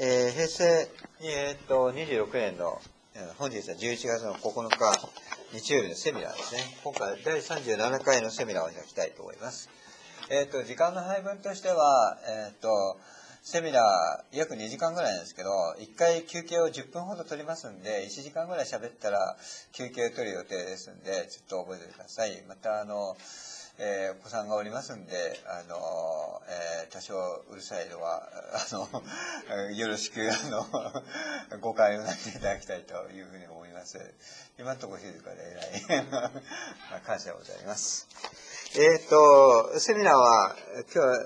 平成、26年の、本日は11月の9日、日曜日のセミナーですね。今回第37回のセミナーを開きたいと思います。時間の配分としては、セミナー約2時間ぐらいなんですけど、1回休憩を10分ほど取りますんで、1時間ぐらい喋ったら休憩を取る予定ですんで、ちょっと覚えてください。また、お子さんがおりますんで、多少うるさいのは、よろしく、誤解をなしていただきたいというふうに思います。今のところ静かで偉い。感謝でございます。セミナーは、今日は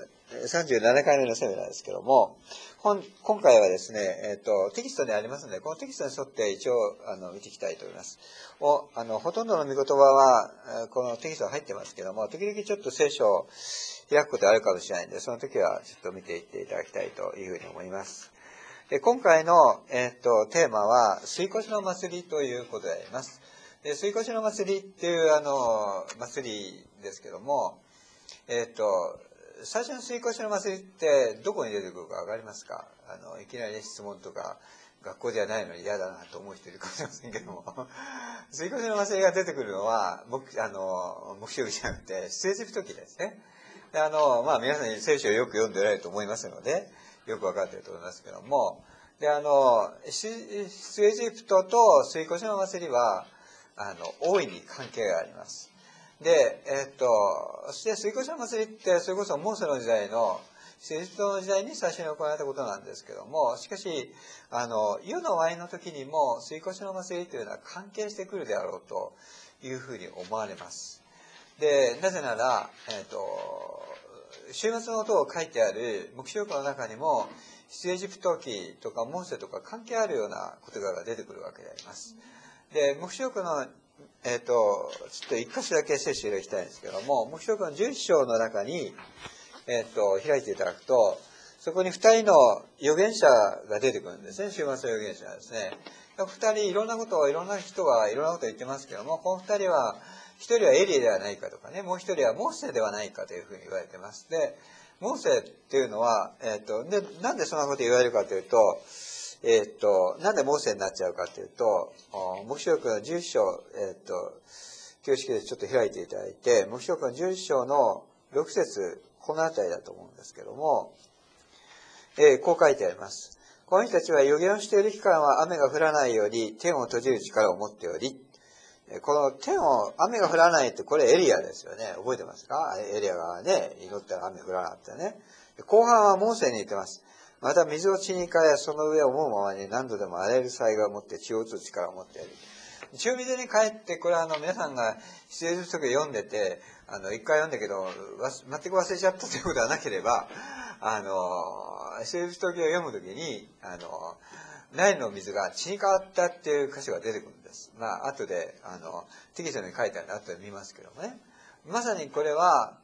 37回目のセミナーですけども、今回はですね、テキストにありますので、このテキストに沿って一応、見ていきたいと思います。ほとんどの御言葉は、このテキストが入ってますけども、時々ちょっと聖書を開くことあるかもしれないんで、その時はちょっと見ていっていただきたいというふうに思います。で、今回の、テーマは、吸い越しの祭りということであります。で、吸い越しの祭りっていう、祭りですけども、最初の吸い越しの祭りってどこに出てくるかわかりますか？いきなり質問とか、学校じゃないのに嫌だなと思う人いるかもしれませんけども、吸い越しの祭りが出てくるのは、黙示録じゃなくて、出エジプト記ですね。で、皆さん聖書をよく読んでおられると思いますので、よくわかっていると思いますけども、で、出エジプトと吸い越しの祭りは、大いに関係があります。で、そして吸い越しの祭りって、それこそモーセの時代の、エジプトの時代に最初に行われたことなんですけども、しかし、湯のワインの時にも、吸い越しの祭りというのは関係してくるであろうというふうに思われます。で、なぜなら、終末の音を書いてある黙示録の中にも、出エジプト記とかモーセとか関係あるような言葉が出てくるわけであります。で、黙示録のちょっと一箇所だけ聖書を開きたいんですけども、黙示録の11章の中に、開いていただくと、そこに二人の預言者が出てくるんですね。終末の預言者ですね。二人、いろんなことがいろんなことを言ってますけども、この二人は、一人はエリエではないかとかね、もう一人はモーセではないかというふうに言われてます。で、モーセっていうのは、で、なんでそんなこと言われるかというと、なんでモーセになっちゃうかというと、黙示録の11章、形式でちょっと開いていただいて、黙示録の11章の6節、このあたりだと思うんですけども、こう書いてあります。この人たちは預言をしている期間は雨が降らないように天を閉じる力を持っており、この雨が降らないってこれエリアですよね。覚えてますか？エリアがね、祈ったら雨降らなかったね。後半はモーセに言ってます。また水を血に変え、その上を思うままに何度でも荒れる災害を持って血を打つ力を持っている。中水に帰って、これは皆さんが出エジプト記読んでて、一回読んだけど、全く忘れちゃったということはなければ、出エジプト記を読むときに、ナイルの水が血に変わったっていう箇所が出てくるんです。後で、テキストに書いてあるので後で見ますけどもね。まさにこれは、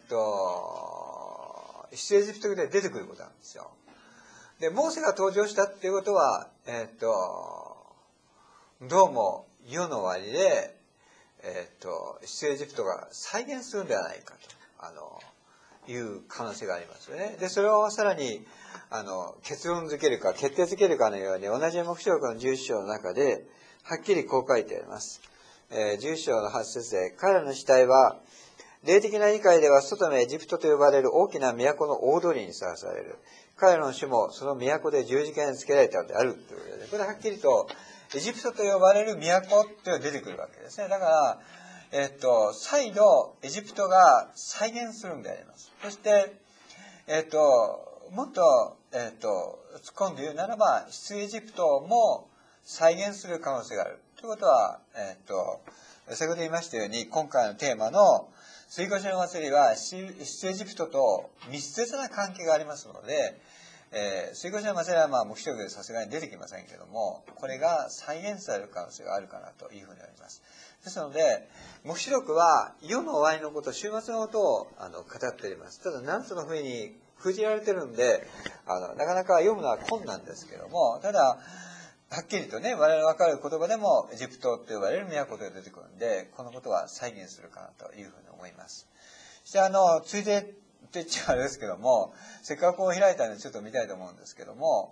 出エジプト記で出てくることなんですよ。で、モーセが登場したっていうことは、どうも世の終わりで、出エジプトが再現するんではないかと、いう可能性がありますよね。で、それをさらに、結論づけるか、決定づけるかのように、同じ黙示録の11章の中で、はっきりこう書いてあります。11章の8節で、彼らの死体は、霊的な理解では外のエジプトと呼ばれる大きな都の大通りにさらされる。彼らの主もその都で十字架につけられたのであるということで、これはっきりとエジプトと呼ばれる都っていうのが出てくるわけですね。だから、再度エジプトが再現するんであります。そして、もっと、突っ込んで言うならば、出エジプトも再現する可能性がある。ということは、先ほど言いましたように、今回のテーマの吸い越しの祭りは出エジプトと密接な関係がありますので、吸い越しの祭りは黙示録でさすがに出てきませんけども、これが再現される可能性があるかなというふうに思います。ですので、黙示録は世の終わりのこと、終末のことを語っております。ただ何つのふうに封じられてるんで、なかなか読むのは困難ですけども、ただ、はっきりとね、我々の分かる言葉でもエジプトと呼ばれる都が出てくるんで、このことは再現するかなというふうに思います。そしてついで言っちゃあれですけども、せっかくこう開いたのでちょっと見たいと思うんですけども、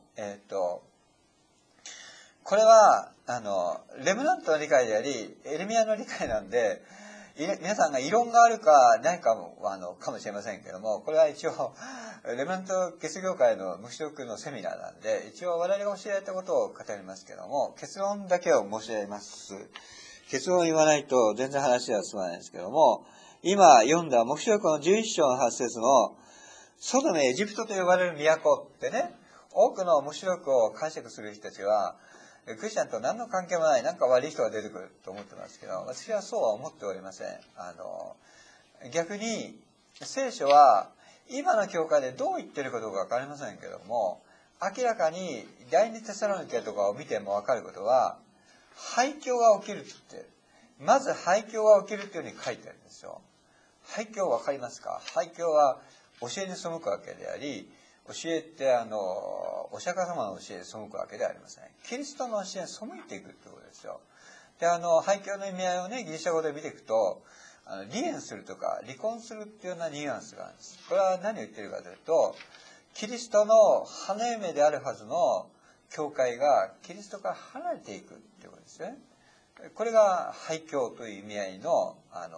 これは、レムナントの理解であり、エレミヤの理解なんで、皆さんが異論があるかないかも、かもしれませんけども、これは一応、レムナントゲス業界の黙示録のセミナーなんで、一応我々が教えられたことを語りますけども、結論だけを申し上げます。結論を言わないと全然話は進まないんですけども、今読んだ黙示録の11章の8節の、ソドムエジプトと呼ばれる都ってね、多くの黙示録を解釈する人たちは、クリスチャンと何の関係もない、なんか悪い人が出てくると思ってますけど、私はそうは思っておりません。逆に、聖書は、今の教会でどう言ってることかわかりませんけども、明らかに第二テサロニケとかを見てもわかることは、廃墟が起きるって言って、まず廃墟が起きるっていうふうに書いてあるんですよ。廃墟わかりますか？廃墟は教えに背くわけであり、教えってお釈迦様の教えに背くわけではありません。キリストの教えに背いていくってことですよ。で、廃墟の意味合いをね、ギリシャ語で見ていくと、離縁するとか離婚するっていうようなニュアンスがあるんです。これは何を言ってるかというと、キリストの花嫁であるはずの教会がキリストから離れていくっていうことですね。これが廃墟という意味合いの、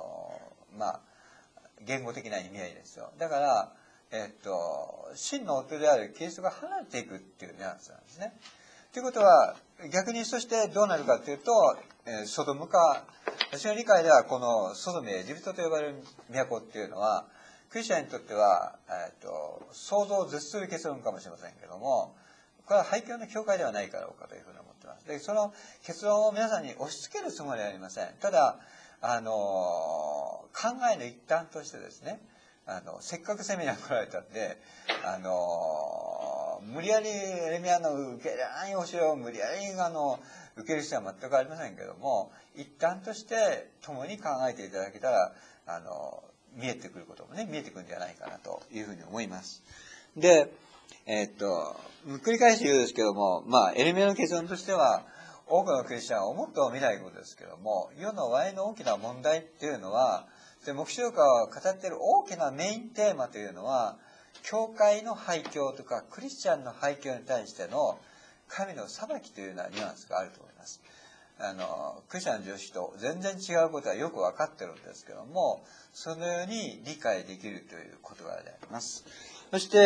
言語的な意味合いですよ。だから、真の夫であるキリストが離れていくっていうニュアンスなんですね。ということは、逆にそしてどうなるかというと、ソドムか、私の理解ではこのソドムエジプトと呼ばれる都っていうのは、クリスチャンにとっては、想像を絶する結論かもしれませんけども、これは廃墟の教会ではないかろうかというふうに思っています。で、その結論を皆さんに押し付けるつもりはありません。ただ、考えの一端としてですね、せっかくセミナー来られたんで、無理やりエレミヤの受けない教えを無理やり受ける必要は全くありませんけども、一端として共に考えていただけたら、見えてくることもね、見えてくるんじゃないかなというふうに思います。で、繰り返し言うんですけども、エレミヤの結論としては、多くのクリスチャンは思っても見ないことですけども、世の和の大きな問題っていうのは、黙示録が語っている大きなメインテーマというのは、教会の廃墟とかクリスチャンの廃墟に対しての神の裁きというようなニュアンスがあると思います。クリスチャンの常識と全然違うことはよく分かってるんですけども、そのように理解できるという言葉であります。そして、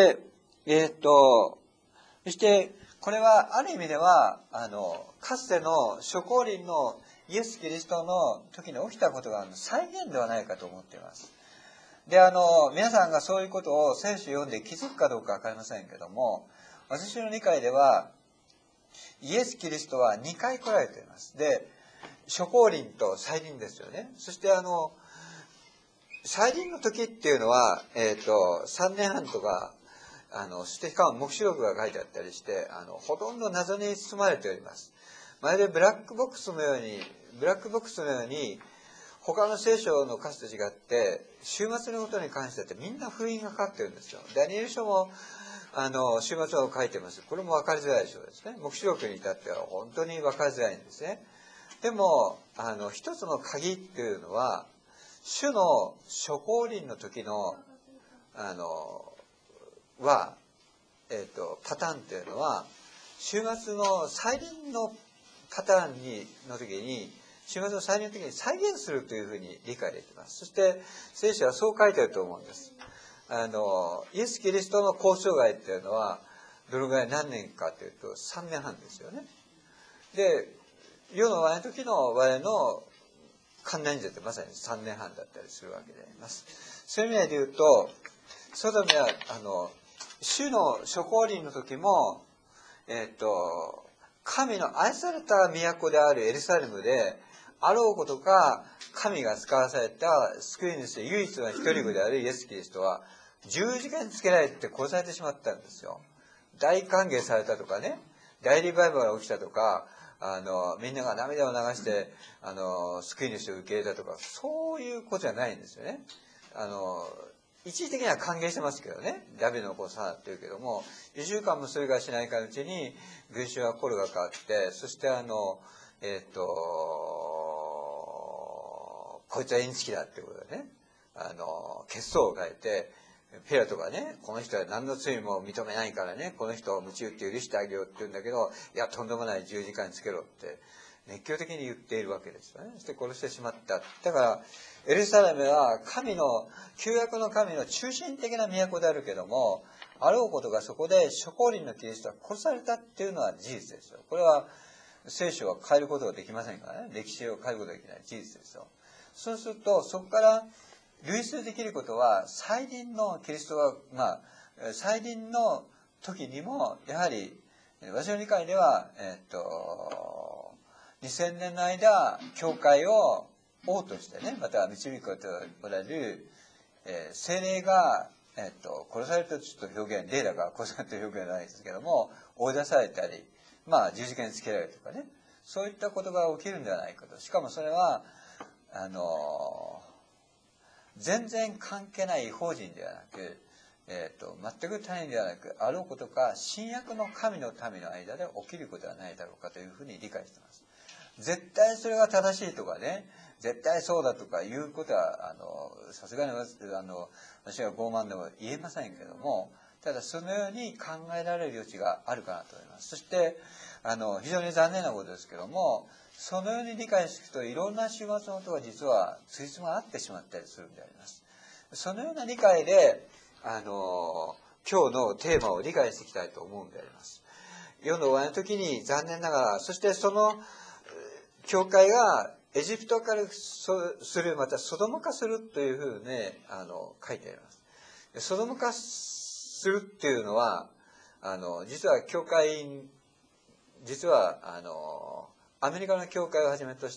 これはある意味では、かつての諸降臨のイエス・キリストの時に起きたことが再現ではないかと思っています。で、皆さんがそういうことを聖書を読んで気づくかどうかわかりませんけども、私の理解では、イエス・キリストは2回来られています。で、諸降臨と再臨ですよね。そして再臨の時っていうのは、3年半とか、そしてしかも黙示録が書いてあったりして、ほとんど謎に包まれております。まるでブラックボックスのように、他の聖書の歌詞と違って、終末のことに関してってみんな封印がかかってるんですよ。ダニエル書も、終末を書いてます。これも分かりづらい書ですね。黙示録に至っては本当に分かりづらいんですね。でも、一つの鍵っていうのは、主の諸降臨の時の、パターンっていうのは、終末の再臨のパターンの時に、終末の再臨の時に再現するというふうに理解できます。そして、聖書はそう書いてあると思うんです。イエス・キリストの交渉外っていうのは、どのぐらい何年かというと、3年半ですよね。で、世の我の時の我の観覧時ってまさに3年半だったりするわけであります。そういう意味で言うと、ソドムは、主の諸降臨の時も、神の愛された都であるエルサレムで、あろうことか、神が使わされた救い主で唯一の一人子であるイエス・キリストは、十字架につけられて殺されてしまったんですよ。大歓迎されたとかね、大リバイバルが起きたとか、みんなが涙を流して、救い主を受け入れたとか、そういうことじゃないんですよね。一時的には歓迎してますけどね。ダビデの子さんって言うけども、1週間もそれがしないかのうちに、群衆はコロが変わって、そしてこいつはインチキだってことでね、血相を変えて、 ピラトがね、この人は何の罪も認めないからね、この人を鞭打って許してあげようって言うんだけど、いや、とんでもない十字架につけろって、熱狂的に言っているわけですよね。そして殺してしまった。だから、エルサレムは旧約の神の中心的な都であるけども、あろうことがそこで諸降臨のキリストが殺されたっていうのは事実ですよ。これは聖書は変えることができませんからね。歴史を変えることができない事実ですよ。そうすると、そこから類推できることは、再臨のキリストが、再臨の時にも、やはり、私の理解では、2000年の間、教会を王としてね、また導くことがおられる、聖霊が、殺されたとちょっと表現、霊だから殺された表現はないですけども、追い出されたり、十字架につけられるとかね、そういったことが起きるんではないかと。しかもそれは、全然関係ない異邦人ではなく、全く他人ではなく、あろうことか、新約の神の民の間で起きることはないだろうかというふうに理解しています。絶対それが正しいとかね、絶対そうだとかいうことは、さすがに私が傲慢でも言えませんけども、ただそのように考えられる余地があるかなと思います。そして、非常に残念なことですけども、そのように理解していくと、いろんな終末のことが実はついつま合ってしまったりするんであります。そのような理解で、今日のテーマを理解していきたいと思うんであります。世の終わりの時に残念ながら、そしてその教会がエジプトからする、またソドム化するというふうに、書いてあります。ソドム化するっていうのは、実はアメリカの教会をはじめとして、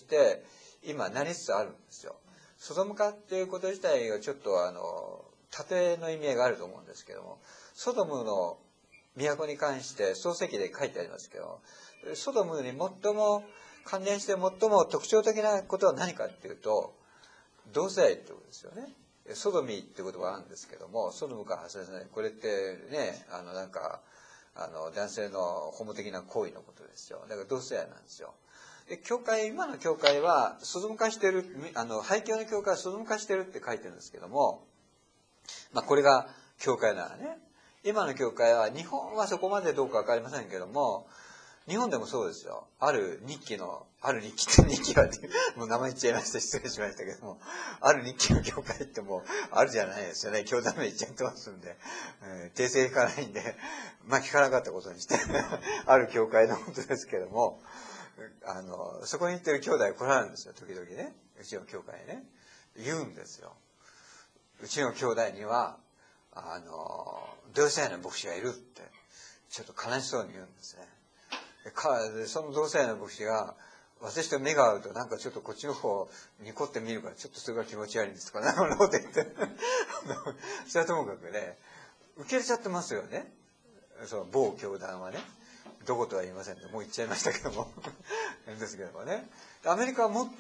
今なりつつあるんですよ。ソドム化っていうこと自体がちょっと例えの意味合いがあると思うんですけども、ソドムの都に関して創世記で書いてありますけど、ソドムに最も関連して最も特徴的なことは何かっていうと、同性愛ってことですよね。ソドミって言葉があるんですけども、ソドムから発生する、これってね、男性のホモ的な行為のことですよ。だから同性愛なんですよ。で、今の教会はソドム化してる、廃教の教会はソドム化してるって書いてるんですけども、これが教会ならね、今の教会は、日本はそこまでどうかわかりませんけども、日本でもそうですよ。ある日記って日記は、もう名前言っちゃいました、失礼しましたけども、ある日記の教会ってもう、あるじゃないですよね。教団名言っちゃってますんで、訂正聞かないんで、聞かなかったことにして、ある教会のことですけども、そこに行ってる兄弟来られるんですよ、時々ね。うちの教会ね。言うんですよ。うちの兄弟には、同性愛の牧師がいるって、ちょっと悲しそうに言うんですね。その同性愛の牧師が、私と目が合うとなんかちょっとこっちの方をニコって見るからちょっとそれが気持ち悪いんですとか、なんかこと言って。それはともかくね、受け入れちゃってますよね。その某教団はね。どことは言いませんってもう言っちゃいましたけども。ですけどもね。アメリカはも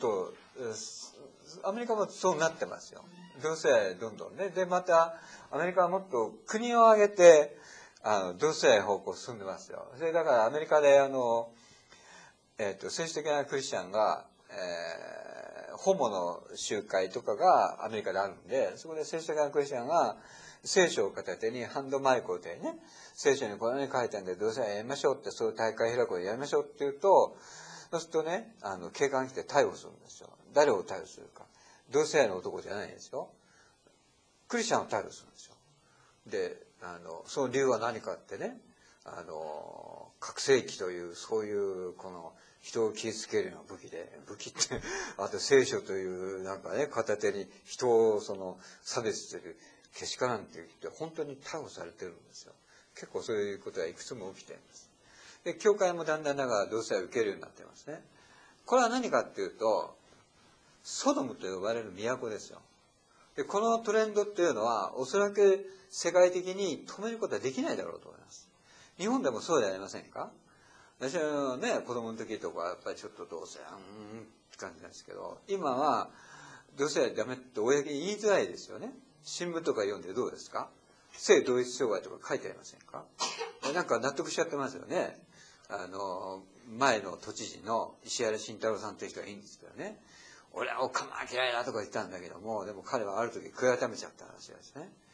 そうなってますよ。同性愛どんどんね。で、また、アメリカはもっと国を挙げて、同性愛方向進んでますよ。それだからアメリカで政治的なクリスチャンが、ホモの集会とかがアメリカであるんで、そこで政治的なクリスチャンが聖書を片手にハンドマイクを手にね、聖書にこのように書いてあるんで、同性愛やりましょうって、そういう大会開くをやりましょうって言うと、そうするとね、警官が来て逮捕するんですよ。誰を逮捕するか。同性愛の男じゃないんですよ。クリスチャンを逮捕するんですよ。で、その理由は何かってね、覚醒器という、そういう、この、人を傷つけるような武器って、あと聖書というなんかね、片手に人を差別するけしからんって言って本当に逮捕されてるんですよ。結構そういうことはいくつも起きています。で、教会もだんだんながら同性愛を受けるようになっていますね。これは何かっていうと、ソドムと呼ばれる都ですよ。で、このトレンドっていうのは、おそらく世界的に止めることはできないだろうと思います。日本でもそうでありませんか？私はね、子供の時とか、やっぱりちょっと同性愛、って感じなんですけど、今は、同性愛ダメって公に言いづらいですよね。新聞とか読んでどうですか？性同一障害とか書いてありませんか？なんか納得しちゃってますよね。前の都知事の石原慎太郎さんという人がいいんですけどね。俺はおかま嫌いだとか言ったんだけども、でも彼はある時悔い改めちゃった話ですね。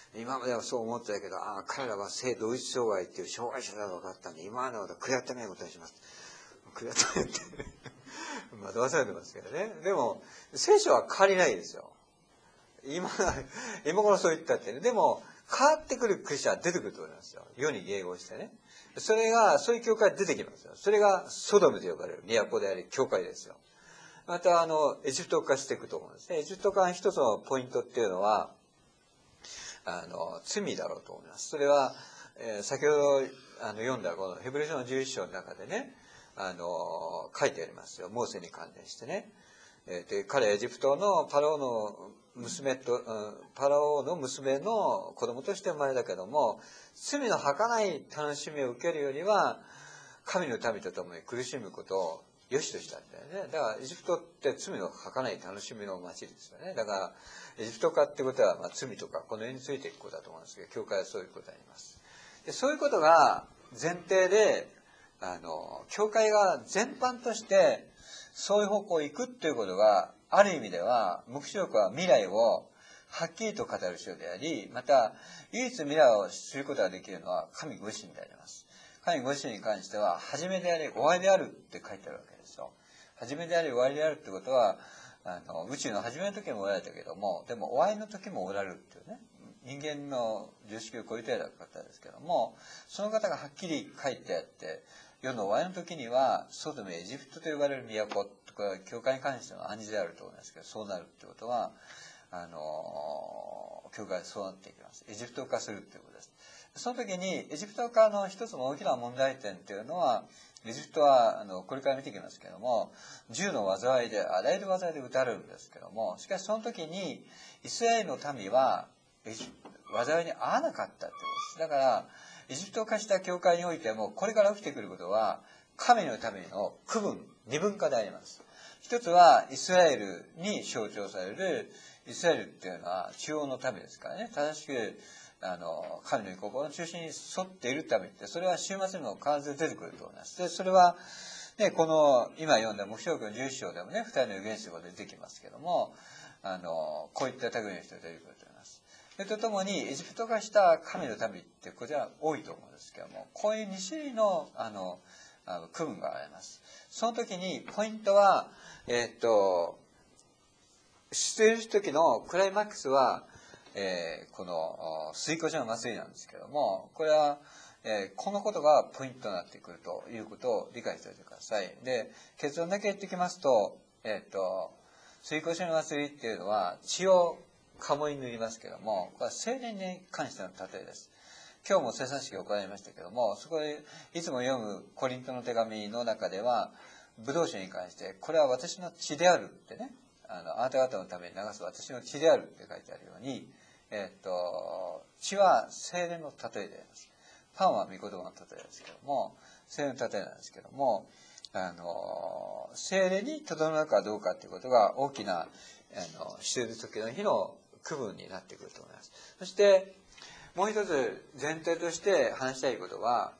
今まではそう思ってたけど、彼らは性同一障害っていう障害者だと分かったんで、今までのことは悔やってないことにします。悔やってないって惑わされてますけどね。でも、聖書は変わりないですよ。今頃そう言ったってね。でも、変わってくるクリスチャンは出てくると思いますよ。世に迎合してね。それが、そういう教会出てきますよ。それがソドムと呼ばれる都であり、教会ですよ。また、エジプト化していくと思うんですね。エジプト化の一つのポイントっていうのは、罪だろうと思います。それは、先ほど読んだこのヘブル書の11章の中でね、書いてありますよ。モーセに関連してね。で、彼はエジプトのパラオの娘の子供として生まれたけども、罪の儚い楽しみを受けるよりは、神の民と共に苦しむことを良しとしたんだよね。だからエジプトって罪の儚い楽しみの街ですよね。だからエジプト化ってことは、罪とかこの世についていくことだと思うんですけど、教会はそういうことになります。で、そういうことが前提で、教会が全般としてそういう方向に行くっていうことが、ある意味では、黙示録は未来をはっきりと語る書であり、また唯一未来を知ることができるのは神ご自身であります。神ご自身に関しては、初めであり、終わりであるって書いてあるわけですよ。初めであり、終わりであるってことは、宇宙の初めの時もおられたけども、でも終わりの時もおられるっていうね、人間の常識を超えたような方ですけども、その方がはっきり書いてあって、世の終わりの時には、ソドムエジプトと呼ばれる都とか、教会に関しての暗示であると思うんですけど、そうなるってことは、教会はそうなっていきます。エジプト化するっていうことです。その時にエジプト化の一つの大きな問題点っていうのは、エジプトはこれから見ていきますけども、銃の災いであらゆる災いで撃たれるんですけども、しかしその時にイスラエルの民は災いに遭わなかったってことです。だからエジプト化した教会においても、これから起きてくることは神のための区分、二分化であります。一つはイスラエルに象徴される、イスラエルっていうのは中央の民ですからね、正しく神の御心の中心に沿っているためって、それは終末にも必ず出てくると思います。で、それは、ね、この今読んだ黙示録の11章でもね、二人の預言者が出てきますけども、こういった類の人が出てくると思います。それとともに、エジプト化した神の民ってこちら多いと思うんですけども、こういう2種類の区分があります。その時にポイントは、出演する時のクライマックスは、この水越の祭りなんですけども、これは、このことがポイントになってくるということを理解しておいてください。で、結論だけ言ってきますと、水越の祭りっていうのは血を鴨に塗りますけども、これは聖霊に関しての例えです。今日も生産式を行いましたけども、そこでいつも読むコリントの手紙の中では、ブドウ酒に関して、これは私の血であるってね、あなた方のために流す私の血であるって書いてあるように、血は聖霊の例えであります。パンは御言葉の例えですけども、聖霊の例えなんですけども、聖霊に整うかどうかということが大きなしている時の日の区分になってくると思います。そしてもう一つ前提として話したいことは、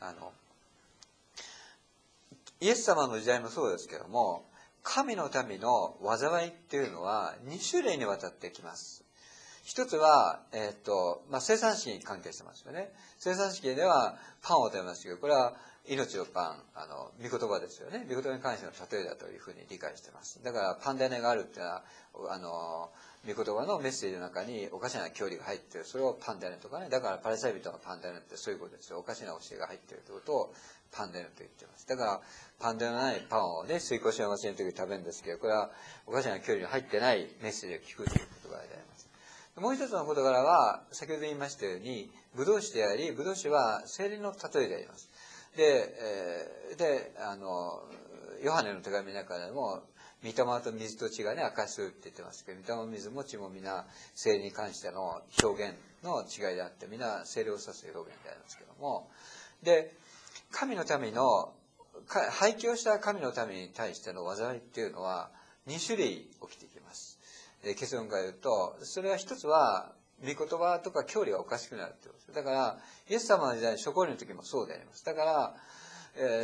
イエス様の時代もそうですけども、神の民の災いっていうのは2種類にわたってきます。一つは、生産式に関係してますよね。生産式ではパンを食べますけど、これは命のパン、御言葉ですよね。御言葉に関しての例えだというふうに理解してます。だからパンダネがあるっていうのは、御言葉のメッセージの中におかしな教理が入っている。それをパンダネとかね。だからパレサイ人のパンダネってそういうことですよ。おかしな教えが入っているということをパンダネと言っています。だからパンダネのないパンをね、水越しの祭りの時に食べるんですけど、これはおかしな教理が入ってないメッセージを聞くということがあります。もう一つの事柄は、先ほど言いましたように、ブドウ酒であり、ブドウ酒は聖霊の例えであります。で、ヨハネの手紙の中でも、御霊と水と血がね、証しするって言ってますけど、御霊も水も血も皆、聖霊に関しての表現の違いであって、皆、聖霊を指す表現でありますけども、で、神の民の、廃棄をした神の民に対しての災いっていうのは、2種類起きてきます。結論から言うと、それは一つは、御言葉とか教理がおかしくなるってことです。だから、イエス様の時代、諸行の時もそうであります。だから、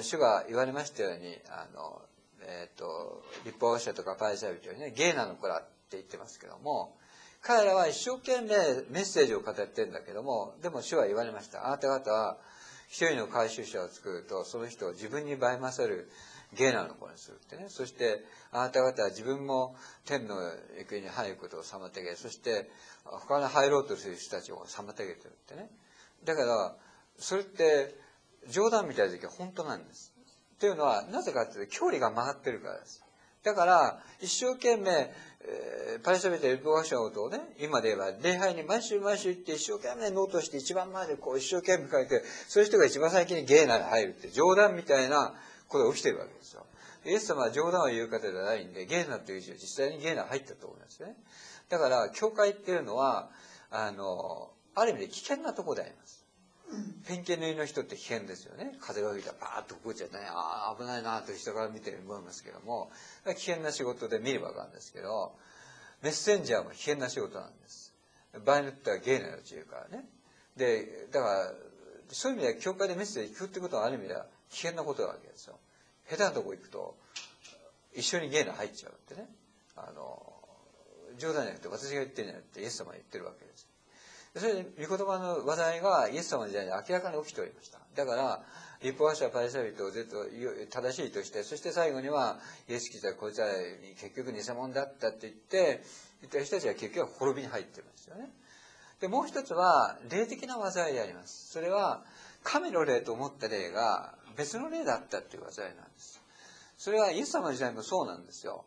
主が言われましたように、立法者とかパリサイ人にね、ゲーナの子らって言ってますけども、 彼らは一生懸命メッセージを語ってるんだけども、でも主は言われました。あなた方は一人の回収者を作ると、その人を自分に倍勝るゲーナの子にするってね。そしてあなた方は自分も天の行方に入ることを妨げ、そして他の入ろうとする人たちを妨げてるってね。だからそれって冗談みたいな時は本当なんです。というのはなぜかというと距離が曲がってるからです。だから一生懸命、パレスチナ人エルプワションのことをね、今で言えば礼拝に毎週毎週行って一生懸命ノートして一番前でこう一生懸命書いて、そういう人が一番最近にゲーナに入るって冗談みたいなことが起きてるわけですよ。イエス様は冗談を言う方じゃないんで、ゲーナという字は実際にゲーナ入ったと思いますね。だから教会っていうのはある意味で危険なところであります。ペンキ塗りの人って危険ですよね。風が吹いたらパーッとこっちゃってね、ああ危ないなと人から見て思いますけども、危険な仕事で見ればわかるんですけど、メッセンジャーも危険な仕事なんです。場合によってはゲーナの自由からね。で、だからそういう意味では教会でメッセージ聞くってことはある意味では危険なことなわけですよ。下手なとこ行くと一緒にゲーナ入っちゃうってね。冗談じゃなくて私が言ってるんじゃなくてイエス様が言ってるわけです。それで御言葉の話題がイエス様の時代に明らかに起きておりました。だから立法学者はパレスチナ人をずっと正しいとして、そして最後にはイエス・キリストはこいつらに結局偽物だったって言った人たちは結局は滅びに入ってるんですよね。でもう一つは霊的な災いであります。それは神の霊と思った霊が別の霊だったっていう災いなんです。それはイエス様の時代もそうなんですよ。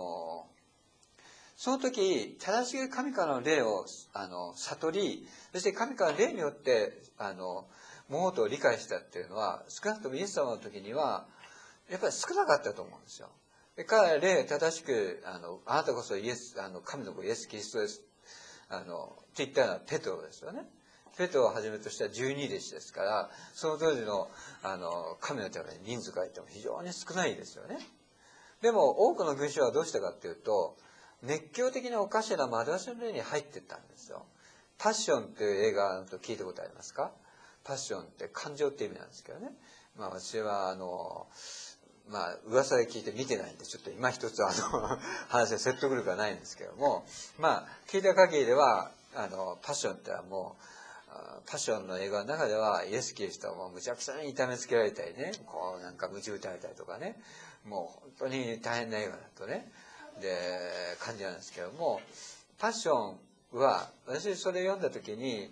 その時正しく神からの霊を悟り、そして神からの霊によって物事を理解したっていうのは少なくともイエス様の時にはやっぱり少なかったと思うんですよ。で彼は霊正しくあなたこそ神の子イエス・キリストですって言ったのはペトロですよね。ペトロをはじめとした12弟子ですから、その当時の神のために人数がいても非常に少ないですよね。でも多くの群衆はどうしたかっていうと、熱狂的なおかしな惑わしの霊に入っていったんですよ。パッションっていう映画と聞いたことありますか？パッションって感情って意味なんですけどね。私は噂で聞いて見てないんでちょっと今一つ話で説得力がないんですけども、聞いた限りではパッションってはもうパッションの映画の中ではイエス・キリストはもうむちゃくちゃに痛めつけられたりね、こうなんか鞭打たれたりとかね、もう本当に大変な映画だとね感じなんですけども、パッションは私それを読んだ時に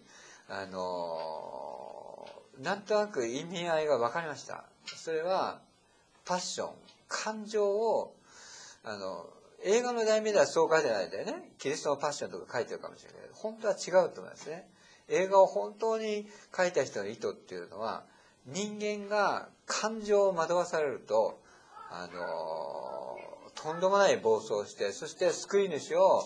なんとなく意味合いが分かりました。それはパッション、感情を映画の題名ではそう書いてないんだよね。キリストのパッションとか書いてるかもしれないけど、本当は違うと思いますね。映画を本当に書いた人の意図っていうのは、人間が感情を惑わされるととんでもない暴走して、そして救い主を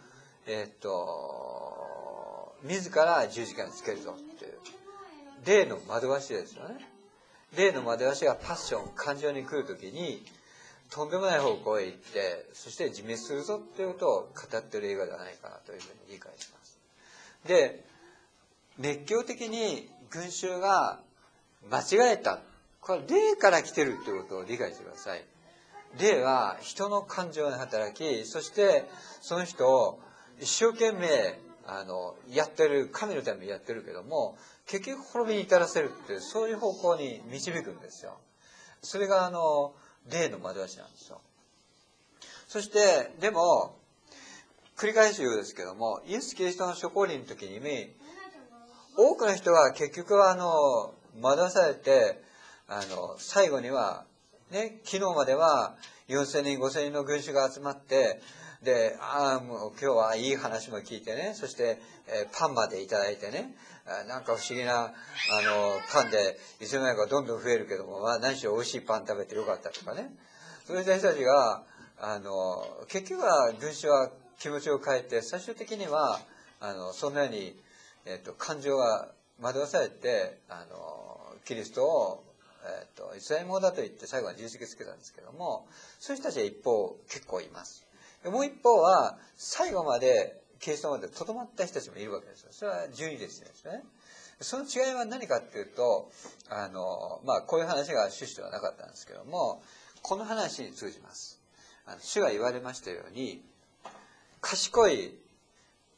自ら十字架につけるぞっていう霊の惑わしですよね。霊の惑わしがパッション、感情に来るときにとんでもない方向へ行って、そして自滅するぞっていうことを語っている映画ではないかなというふうに理解します。で、熱狂的に群衆が間違えた、これ霊から来てるっていうことを理解してください。霊は人の感情に働き、そしてその人を一生懸命やってる、神のためにやってるけども、結局滅びに至らせるっていう、そういう方向に導くんですよ。それが霊の惑わしなんですよ。そしてでも繰り返すようですけども、イエス・キリストの諸降臨の時に多くの人は結局は惑わされて最後にはね、昨日までは4000人5000人の群衆が集まって、でもう今日はいい話も聞いてね、そして、パンまでいただいてね、なんか不思議なパンでいつの間にかどんどん増えるけども、何しろ美味しいパン食べてよかったとかね、そういう人たちが結局は群衆は気持ちを変えて、最終的にはそんなように、感情が惑わされてキリストをイスラエル語だと言って最後は十字架つけたんですけども、そういう人たちは一方結構います。もう一方は最後までキリストまでとどまった人たちもいるわけですよ。それは12ですね。その違いは何かっていうとこういう話が趣旨ではなかったんですけども、この話に通じます。主が言われましたように、賢い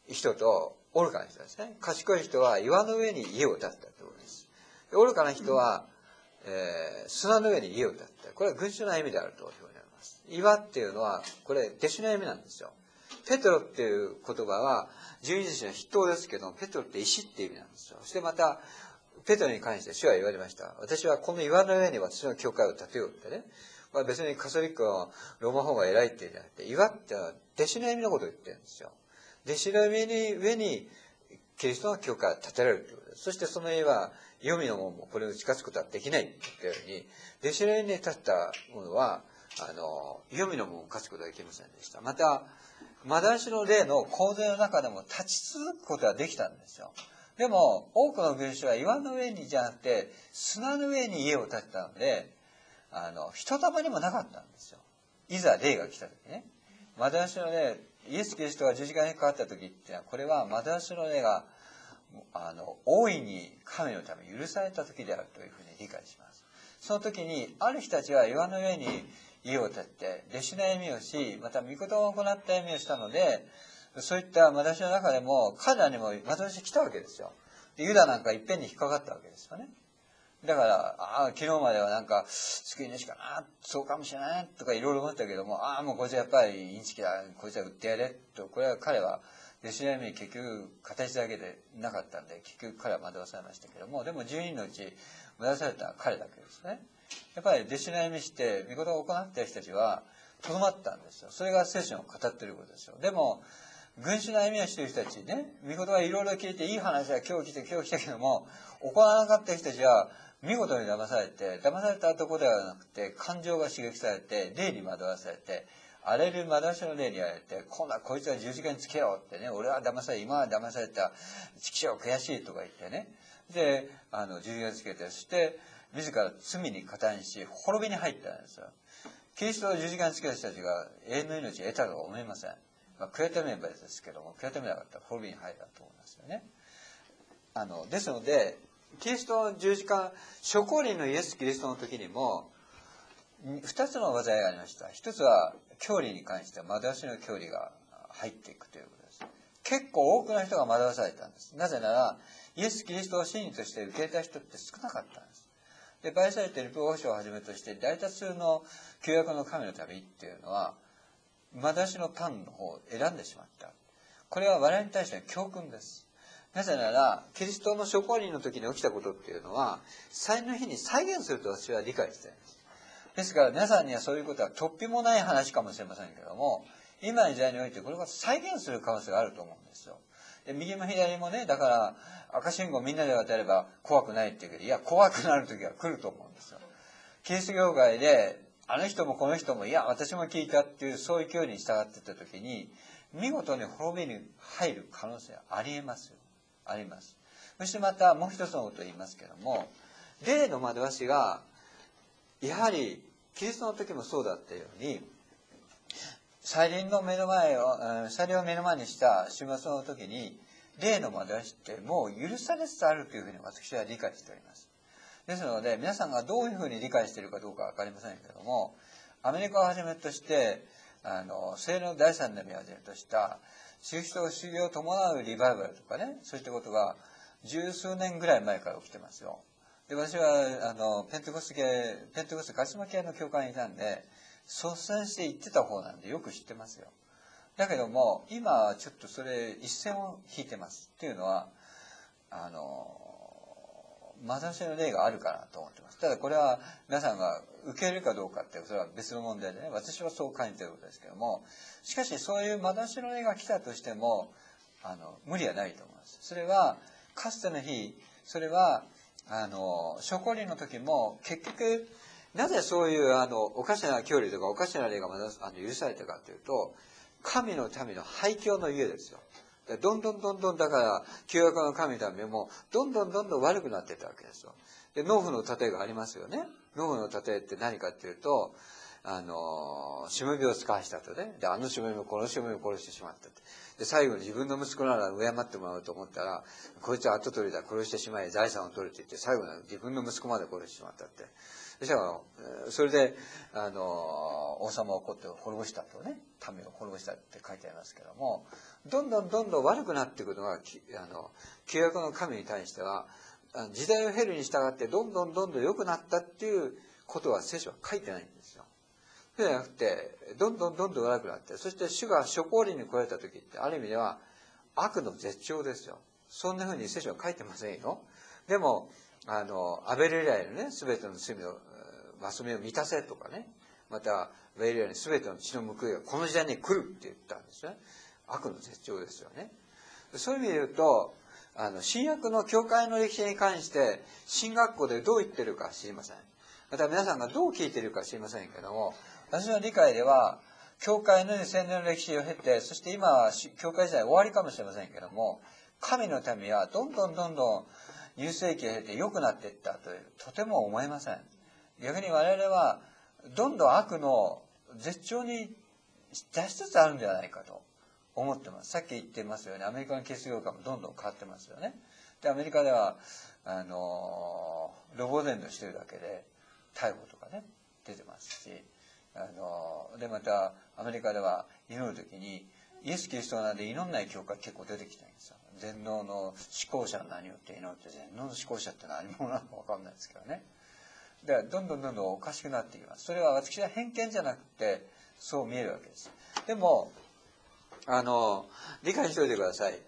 人と愚かな人ですね。賢い人は岩の上に家を建てたということです。愚かな人は、砂の上に家を建てた。これは群衆の意味であるというふうになります。岩っていうのは、これ弟子の意味なんですよ。ペトロっていう言葉は、十二弟子の筆頭ですけど、ペトロって石っていう意味なんですよ。そしてまた、ペトロに関して主は言われました。私はこの岩の上に私の教会を建てようってね。まあ、別にカトリックのローマ法が偉いっていうんじゃなくて、岩って弟子の意味のことを言ってるんですよ。弟子の上にキリストの教会を建てられるということです。そしてその家は、黄泉の門もこれを打ち勝つことはできないって言ったように、弟子の上に建ったものは、黄泉の門を勝つことはできませんでした。また、幻の霊の洪水の中でも立ち続くことはできたんですよ。でも、多くの群衆は岩の上にじゃなくて、砂の上に家を建てたので、一玉にもなかったんですよ。いざ霊が来た時ね。幻の霊、イエス・キリストが十字架にかかった時っていうのは、これは幻の霊が、大いに神のために許された時であるというふうに理解します。その時に、ある人たちは岩の上に家を建てて、弟子の歩みをし、また御言葉を行った歩みをしたので、そういった幻の中でも、彼らにも幻来たわけですよ。でユダなんかいっぺんに引っかかったわけですよね。だから、昨日まではなんか、救い主かな、そうかもしれない、とかいろいろ思ったけども、もうこいつはやっぱりインチキだ、こいつは売ってやれ、と、これは彼は、弟子の歩みに結局、形だけでなかったんで、結局彼は惑わされましたけども、でも10人のうち、惑わされたのは彼だけですね。やっぱり弟子の歩みして、御言葉を行っている人たちは、とどまったんですよ。それが聖書を語っていることですよ。でも、群衆の歩みをしている人たちね、御言葉いろいろ聞いて、いい話は今日来たけども、行わなかった人たちは、見事に騙されたところではなくて、感情が刺激されて、霊に惑わされて、荒れる幻の霊にやられて、今度はこいつは十字架につけようってね、俺は今は騙された、畜生悔しいとか言ってね、で、十字架につけて、そして、自ら罪に加担し、滅びに入ったんですよ。キリストを十字架につけた人たちが永遠の命を得たとは思いません。悔やめばですけども、悔やめなかったら滅びに入ったと思いますよね。ですので、キリストの十字架、諸降臨のイエス・キリストの時にも、二つの技がありました。一つは、教理に関しては幻の教理が入っていくということです。結構多くの人が惑わされたんです。なぜなら、イエス・キリストを真理として受け入れた人って少なかったんです。で、バイサイテルプ王書をはじめとして、大多数の旧約の神の旅っていうのは、幻のパンの方を選んでしまった。これは我々に対しての教訓です。なぜなら、キリストの諸降臨の時に起きたことっていうのは、祭の日に再現すると私は理解しています。ですから皆さんにはそういうことは突飛もない話かもしれませんけども、今の時代においてこれを再現する可能性があると思うんですよ。で右も左もね、だから赤信号みんなで渡れば怖くないって言うけど、いや、怖くなる時が来ると思うんですよ。キリスト教会で、あの人もこの人も、いや、私も聞いたっていう、そういう教理に従ってた時に、見事に滅びに入る可能性はあり得ますよ。あります。そしてまたもう一つのことを言いますけども、霊の惑わしが、やはりキリストの時もそうだったように、再臨を目の前にした終末の時に、霊の惑わしってもう許されつつあるというふうに私は理解しております。ですので、皆さんがどういうふうに理解しているかどうかわかりませんけれども、アメリカをはじめとして、聖霊の第三の意味をはじめとした、修行を伴うリバイバルとかね、そういったことが十数年ぐらい前から起きてますよ。で、私は、ペンテコステカリスマ系の教会にいたんで、率先して行ってた方なんでよく知ってますよ。だけども、今はちょっとそれ一線を引いてます。っていうのは、幻の霊があるかなと思ってます。ただこれは皆さんが受け入れるかどうかってそれは別の問題でね、私はそう感じていることですけども、しかしそういう幻の霊が来たとしても無理はないと思います。それはかつての日、それは諸降臨の時も結局なぜそういうおかしな教理とかおかしな霊が許されたかというと、神の民の廃墟の家ですよ。どんどんだから旧約の神の民もどんどん悪くなっていったわけですよ。で、農夫の例えがありますよね。農夫の例えって何かっていうと、 しもべを使わしたとね。で、あのしもべもこのしもべを殺してしまったと。で、最後に自分の息子なら敬ってもらおうと思ったら、こいつは跡取りだ、殺してしまえ、財産を取るって言って、最後に自分の息子まで殺してしまったって。そしたら、それで、王様を怒って滅ぼしたとね、民を滅ぼしたって書いてありますけども、どんどん悪くなっていくのが、旧約の神に対しては、時代を経るに従ってどんどん良くなったっていうことは聖書は書いてないんですよ。そうじゃなくて、どんどん悪くなって、そして主が諸降臨に来られた時って、ある意味では悪の絶頂ですよ。そんな風に聖書は書いてませんよ。でも、アベル以来のね、すべての罪の罪を満たせとかね、また、アベル以来のすべての血の報いがこの時代に来るって言ったんですね。悪の絶頂ですよね。そういう意味で言うと、新約の教会の歴史に関して、神学校でどう言ってるか知りません。また皆さんがどう聞いているか知りませんけども、私の理解では、教会の2000年の歴史を経て、そして今は教会時代終わりかもしれませんけども、神の民はどんどん優世紀を経て良くなっていったという、とても思えません。逆に我々は、どんどん悪の絶頂に出しつつあるんじゃないかと思ってます。さっき言ってますよね。アメリカのキリスト教会もどんどん変わってますよね。で、アメリカでは、ロボ伝道してるだけで、逮捕とかね、出てますし、で、また、アメリカでは祈るときに、イエス・キリストの名で祈んない教会結構出てきてるんですよ。全能の思考者の名によって祈るって、全能の思考者って何者なのかわかんないですけどね。で、どんどんおかしくなっていきます。それは私は偏見じゃなくて、そう見えるわけです。でも、理解しておいてください。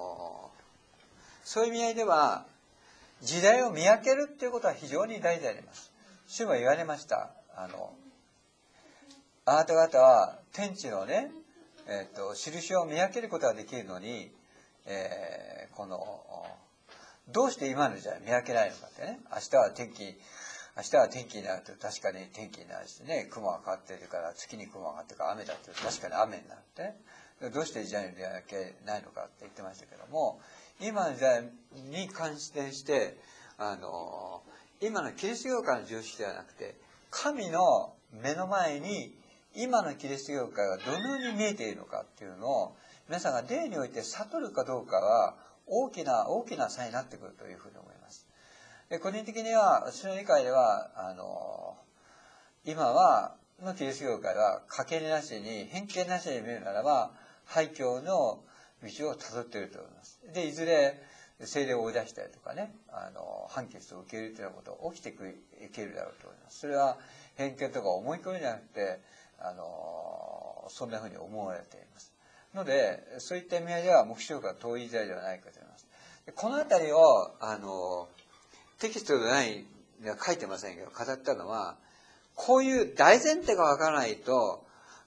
そういう意味合いでは、時代を見分けるっていうことは非常に大事であります。主も言われました。あなた方は天地のね、印を見分けることができるのに、どうして今の時代見分けないのかってね。明日は天気になると確かに天気になるしね、雲が変わっているから月に雲が変わってるから雨だと確かに雨になるってね。どうして時代に見分けないのかって言ってましたけども、今の時代に関して今のキリスト教会の常識ではなくて、神の目の前に今のキリスト教会がどのように見えているのかっていうのを皆さんが霊において悟るかどうかは大きな差になってくるというふうに思います。で、個人的には私の理解では今のキリスト教会はかけなしに偏見なしに見るならば廃教の道をたどっていると思います。で、いずれ聖霊を追い出したりとかね、判決を受け入れるというようなことが起きていけるだろうと思います。それは偏見とか思い込みじゃなくて、そんなふうに思われています。ので、そういった意味合いでは、黙示録が遠い時代ではないかと思います。このあたりを、テキストでない書いてませんけど、語ったのは、こういう大前提がわからないと、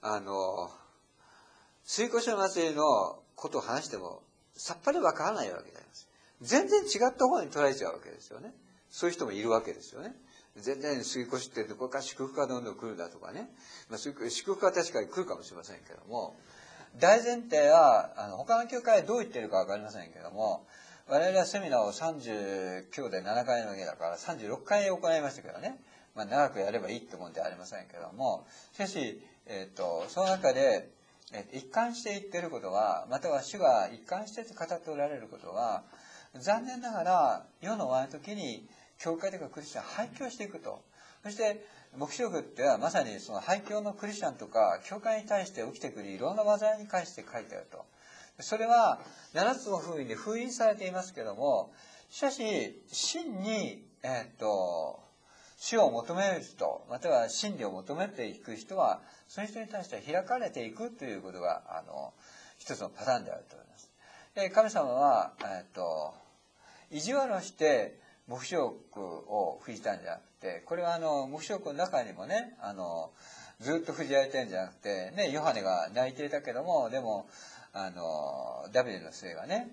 水越の祭りのことを話しても、さっぱりわからないわけであります。全然違った方に捉えちゃうわけですよね。そういう人もいるわけですよね。全然水越ってどこか祝福がどんどん来るんだとかね。祝福は確かに来るかもしれませんけども、大前提は、他の教会はどう言ってるかわかりませんけども、我々はセミナーを30、今日で7回のわけだから36回行いましたけどね。長くやればいいってもんではありませんけども、しかし、その中で、一貫して言っていることは、または主が一貫して語っておられることは、残念ながら世の終わりの時に教会とかクリスチャン廃教していくと。そして黙示録ってはまさにその廃教のクリスチャンとか教会に対して起きてくるいろんな災いに関して書いてあると。それは7つの封印で封印されていますけども、しかし真に主を求める人、または真理を求めていく人は、その人に対しては開かれていくということが一つのパターンであると思います。で、神様は意地悪をして黙示録を封じたんじゃなくて、これは黙示録の中にもね、ずっと封じられてるんじゃなくて、ね、ヨハネが泣いていたけども、でもダビデの末がね、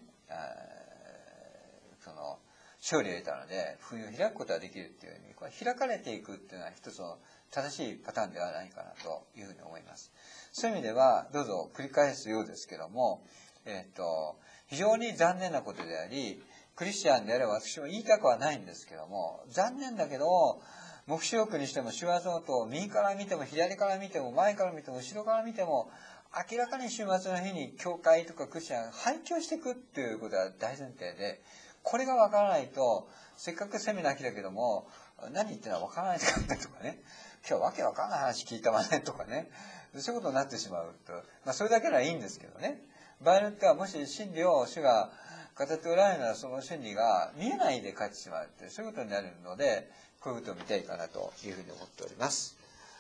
勝利を得たので封印を開くことができるっていうように、これ開かれていくっていうのは一つの正しいパターンではないかなというふうに思います。そういう意味ではどうぞ繰り返すようですけども、非常に残念なことであり、クリスチャンであれば私も言いたくはないんですけども、残念だけど黙示録にしても主はそのと右から見ても左から見ても前から見ても後ろから見ても明らかに週末の日に教会とかクリスチャンが廃墟していくっていうことは大前提で、これがわからないとせっかくセミナー来たけども何言ってるのはわからないかったとかね、今日わけわかんない話聞いたわねとかね、そういうことになってしまうと、それだけならいいんですけどね、場合によってはもし真理を主が語っておられるならその真理が見えないで帰ってしまうっていうそういうことになるので、こういうことを見たいかなというふうに思っております。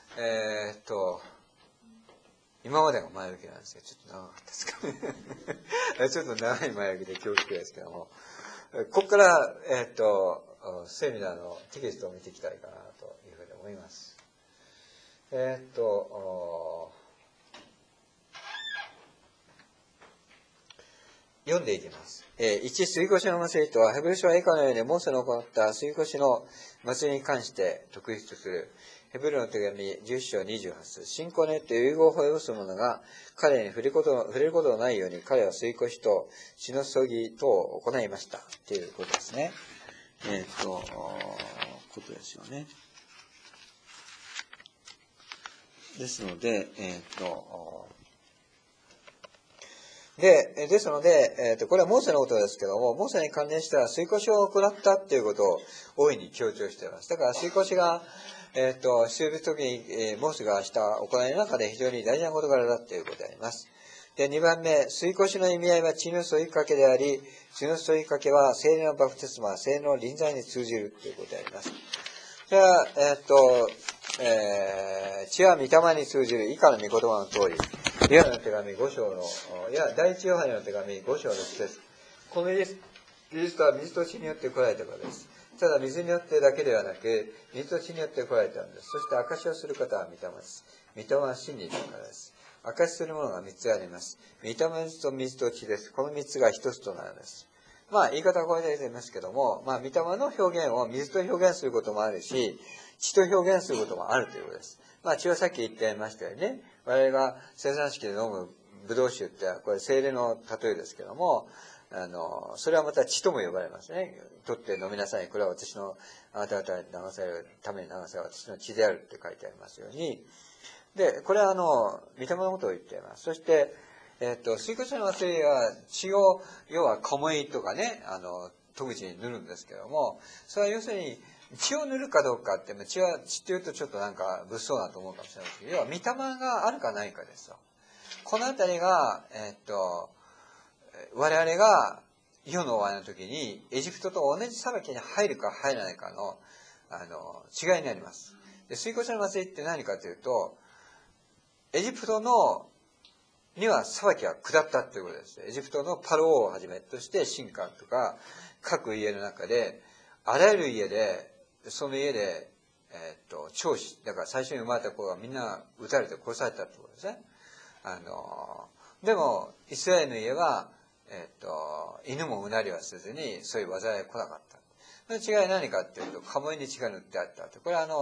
今までが前置きなんですけどちょっと長かったですかねちょっと長い前置きで恐縮ですけども、ここからセミナーのテキストを見ていきたいかなというふうに思います。読んでいきます。1、杉越の祭りとは、ヘブル書は以下のようにモーセの行った杉越の祭りに関して特筆する。ヘブルの手紙11章28節。信仰によって遺言を及ぼす者が彼に触れることのないように、彼は杉越と血の注ぎ等を行いました。ということですね。ことですよね。ですので、ですので、これはモーセのことですけども、モーセに関連した杉越を行ったっていうことを大いに強調しています。だから杉越が、終日時に、モーセがした行いの中で非常に大事な事柄だということであります。で、2番目、杉越の意味合いは血の注ぎかけであり、血の注ぎかけは聖霊のバプテスマ、聖霊の臨在に通じるということであります。じゃあ、血は御霊に通じる以下の御言葉の通り、ヨハネの手紙5章の、第一ヨハネの手紙5章の一節。このイエスとは水と血によって来られたからです。ただ水によってだけではなく、水と血によって来られたのです。そして証しをする方は御霊です。御霊は真理だからです。証しするものが3つあります。御霊と水と血です。この3つが1つとなるのです。言い方はこれで言いますけども、御霊の表現を水と表現することもあるし、血と表現することもあるということです。血はさっき言ってましたよね。我々が生産式で飲むブドウ酒って、これ聖霊の例えですけども、それはまた血とも呼ばれますね。取って飲みなさい。これは私の、あなた方に流されるために流される私の血であるって書いてありますように。で、これは御霊のことを言っています。そして、水越の祭りは血を、要は小麦とかね、戸口に塗るんですけども、それは要するに血を塗るかどうかって、血っていうとちょっとなんか物騒だと思うかもしれないですけど、要は御霊があるかないかですよ。このあたりが、我々が世の終わりの時にエジプトと同じ裁きに入るか入らないかの、違いになります。で、水越の祭りって何かというと、エジプトには裁きが下ったということです。エジプトのパロ王をはじめとして神官とか各家の中で、あらゆる家で、その家で、長子、だから最初に生まれた子がみんな撃たれて殺されたってことですね。でも、イスラエルの家は、犬もうなりはせずに、そういう災いが来なかった。その違いは何かっていうと、鴨居に血が塗ってあったって。これは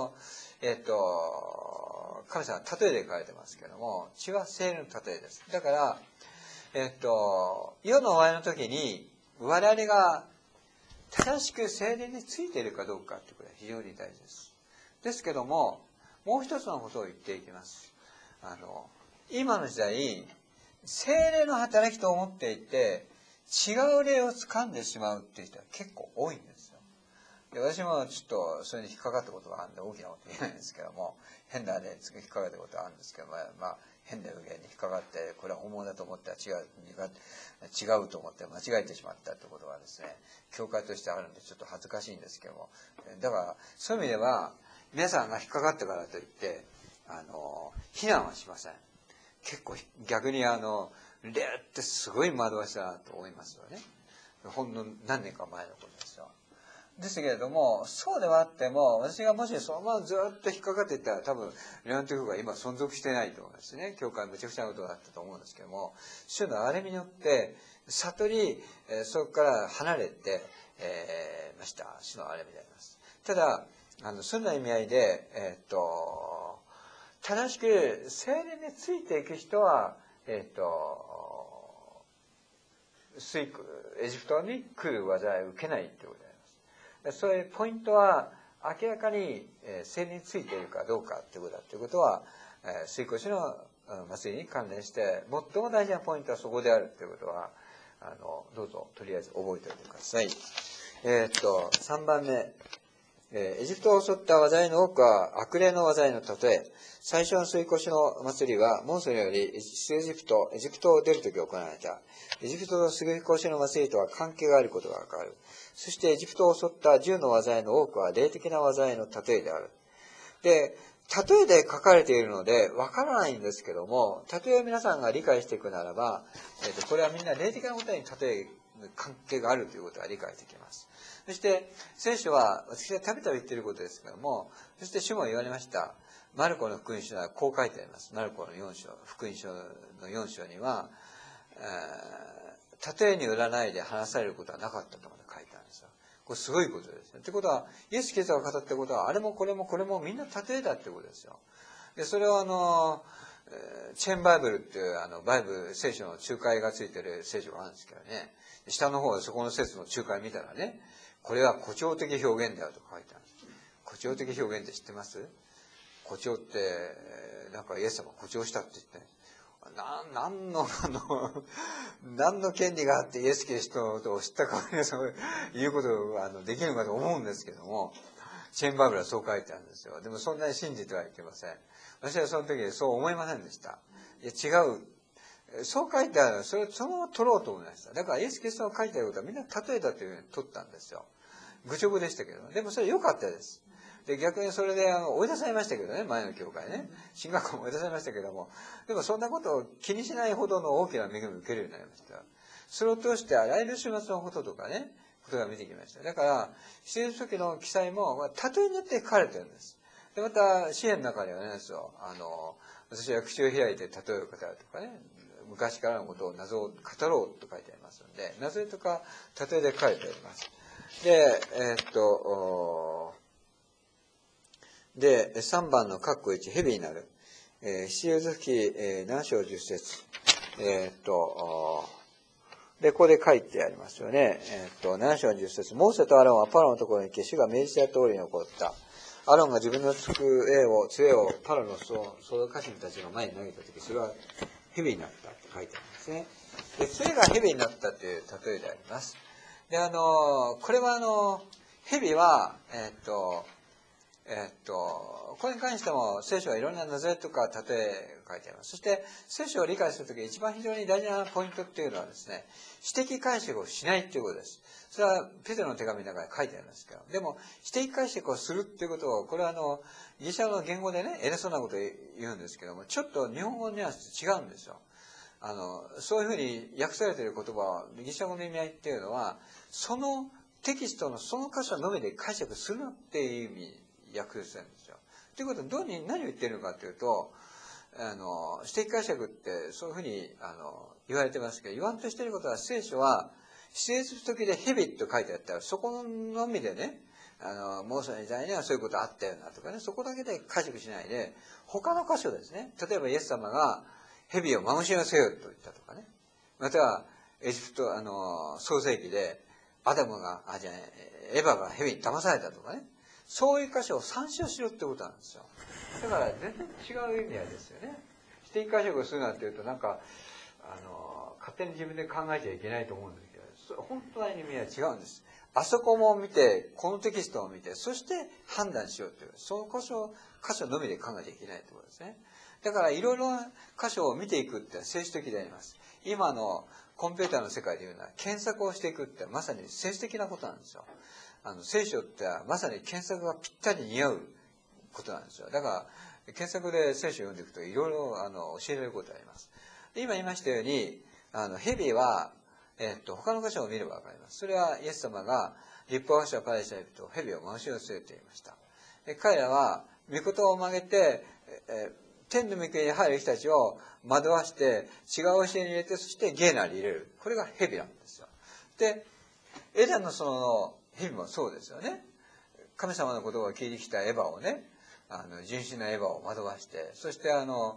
神様は例えで書かれてますけども、血は聖霊の例えです。だから、世の終わりの時に、我々が正しく聖霊についているかどうかってこれは非常に大事です。ですけども、もう一つのことを言っていきます。今の時代、聖霊の働きと思っていて、違う霊を掴んでしまうっていう人は結構多いんですよ。で、私もちょっとそれに引っかかったことがあるんで、大きなこと言えないんですけども、変な霊に引っかかったことがあるんですけども、変な霊に引っかかって、これは本物だと思ったら違うと思って間違えてしまったってことがですね、教会としてあるんでちょっと恥ずかしいんですけども、だからそういう意味では、皆さんが引っかかったからといって、非難はしません。結構逆に霊ってすごい惑わしだなと思いますよね。ほんの何年か前のことですよ。ですけれども、そうではあっても、私がもしそのままずっと引っかかっていったら、多分、レアント教会は今存続してないと思うんですね。教会むちゃくちゃなことだったと思うんですけども、主の憐れみによって、悟り、そこから離れて、ました。主の憐れみであります。ただ、そんな意味合いで、正しく聖霊についていく人は、エジプトに来る災いを受けないということであります。そういうポイントは明らかに聖についているかどうかということだということは、水越の祭りに関連して最も大事なポイントはそこであるということは、どうぞとりあえず覚えておいてください。3番目。エジプトを襲った災いの多くは悪霊の災いの例え。最初の水越の祭りは、モーセによりエジプトを出るとき行われた。エジプトの水越の祭りとは関係があることがわかる。そしてエジプトを襲った10の災いの多くは霊的な災いの例えである。で、例えで書かれているのでわからないんですけども、例えを皆さんが理解していくならば、これはみんな霊的なことに関係があるということが理解できます。そして聖書は私がたびたび言っていることですけども、そして主も言われました。マルコの福音書はこう書いてあります。マルコの4章、福音書の4章には、例えに占いで話されることはなかったとまで書いてあるんですよ。これすごいことですね。ということは、イエス・キリストが語ったことは、あれもこれもこれもみんな例えだってことですよ。で、それをチェーンバイブルっていうバイブル聖書の仲介がついてる聖書があるんですけどね。下の方でそこの説の仲介見たらね、これは誇張的表現であると書いてあるんです。誇張的表現って知ってます？誇張って、なんかイエス様が誇張したって言って、何の権利があってイエス・キリストを知ったかを言うことができるのかと思うんですけども、チェーンバイブルはそう書いてあるんですよ。でもそんなに信じてはいけません。私はその時そう思いませんでした。いや違う。そう書いてある。それをそのまま取ろうと思いました。だからイエス・キリストが書いてあることはみんな例えだというふうに取ったんですよ。愚直でしたけど。でもそれ良かったです。で、逆にそれで追い出されましたけどね、前の教会ね。進学校も追い出されましたけども。でもそんなことを気にしないほどの大きな恵みを受けるようになりました。それを通してあらゆる週末のこととかね、ことが見てきました。だから、出エジプト記の記載も、例えによって書かれてるんです。で、また、詩篇の中にはね、私は口を開いて例えを語るとかね、昔からのことを謎を語ろうと書いてありますので、謎とか例えで書いてあります。で、3番の括弧1、蛇になる。出エジプト記7章10節。で、ここで書いてありますよね。7章10節。モーセとアロンはパロのところに行き、主が命じた通りに起こった。アロンが自分の杖をパロのその家臣たちの前に投げたとき、それは蛇になったって書いてありますね。で、杖が蛇になったという例えであります。で、これは蛇は、これに関しても聖書はいろんななぜとか例えが書いてあります。そして聖書を理解するとき一番非常に大事なポイントっていうのはですね、私的解釈をしないっていうことです。それはペテロの手紙の中に書いてありますけど、でも私的解釈をするっていうことを、これはギリシャの言語でね、偉そうなことを言うんですけども、ちょっと日本語のニュアンスと違うんですよ。そういうふうに訳されている言葉は、ギリシャ語の意味合いっていうのは、そのテキストのその箇所のみで解釈するなっていう意味訳してるんですよ。ということは何を言っているのかというと、私的解釈ってそういうふうに言われてますけど、言わんとしていることは、聖書は出エジプト記で蛇と書いてあったら、そこのみでね、モーセの時代にはそういうことあったよなとかね、そこだけで解釈しないで、他の箇所ですね、例えばイエス様が蛇を蝮にせよと言ったとかね、またはエジプト創世記でエヴァが蛇に騙されたとかね、そういう箇所を参照しろってことなんですよ。だから全然違う意味合いですよね。私的解釈をするなんていうと、なんか勝手に自分で考えちゃいけないと思うんですけど、本当の意味合いは違うんです。あそこも見て、このテキストを見て、そして判断しようという、その箇所のみで考えちゃいけないということですね。だからいろいろな箇所を見ていくって聖書的であります。今のコンピューターの世界でいうのは、検索をしていくってまさに聖書的なことなんですよ。聖書ってまさに検索がぴったり似合うことなんですよ。だから検索で聖書を読んでいくといろいろ教えられることがあります。今言いましたように蛇は、他の箇所を見ればわかります。それはイエス様が立法学者パレスチナ人と蛇を回し寄せていました。彼らは御言を曲げて、天の御国に入る人たちを惑わして違う教えに入れて、そしてゲーナーに入れる。これが蛇なんですよ。で、エデンの蛇もそうですよね。神様の言葉を聞いてきたエヴァをね、純真なエヴァを惑わして、そして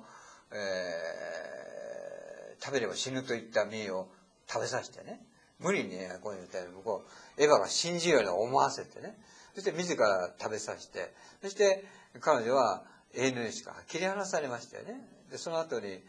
食べれば死ぬといった実を食べさせてね、無理にね、こういうたらエヴァが信じるように思わせてね、 そして自ら食べさせて、そして彼女は永遠の命から切り離されましたよね。でその後に、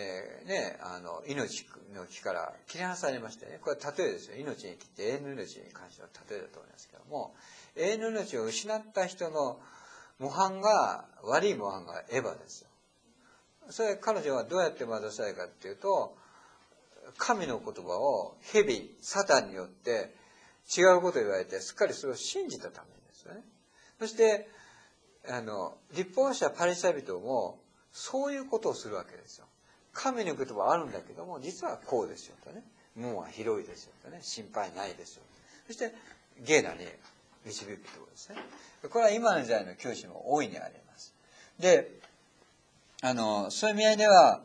命の木から切り離されましたよね。これは例えですよ。命に切って永遠の命に関しての例えだと思いますけども、永遠の命を失った人の模範が、悪い模範がエヴァですよ。それ彼女はどうやって惑わされたかっていうと、神の言葉を蛇、サタンによって違うことを言われて、すっかりそれを信じたためですよね。そして、律法者パリサイ人もそういうことをするわけですよ。神の言葉はあるんだけども、実はこうですよとね。門は広いですよとね。心配ないですよ。そして、ゲーナに導くということですね。これは今の時代の教師も大いにあります。で、そういう意味合いでは、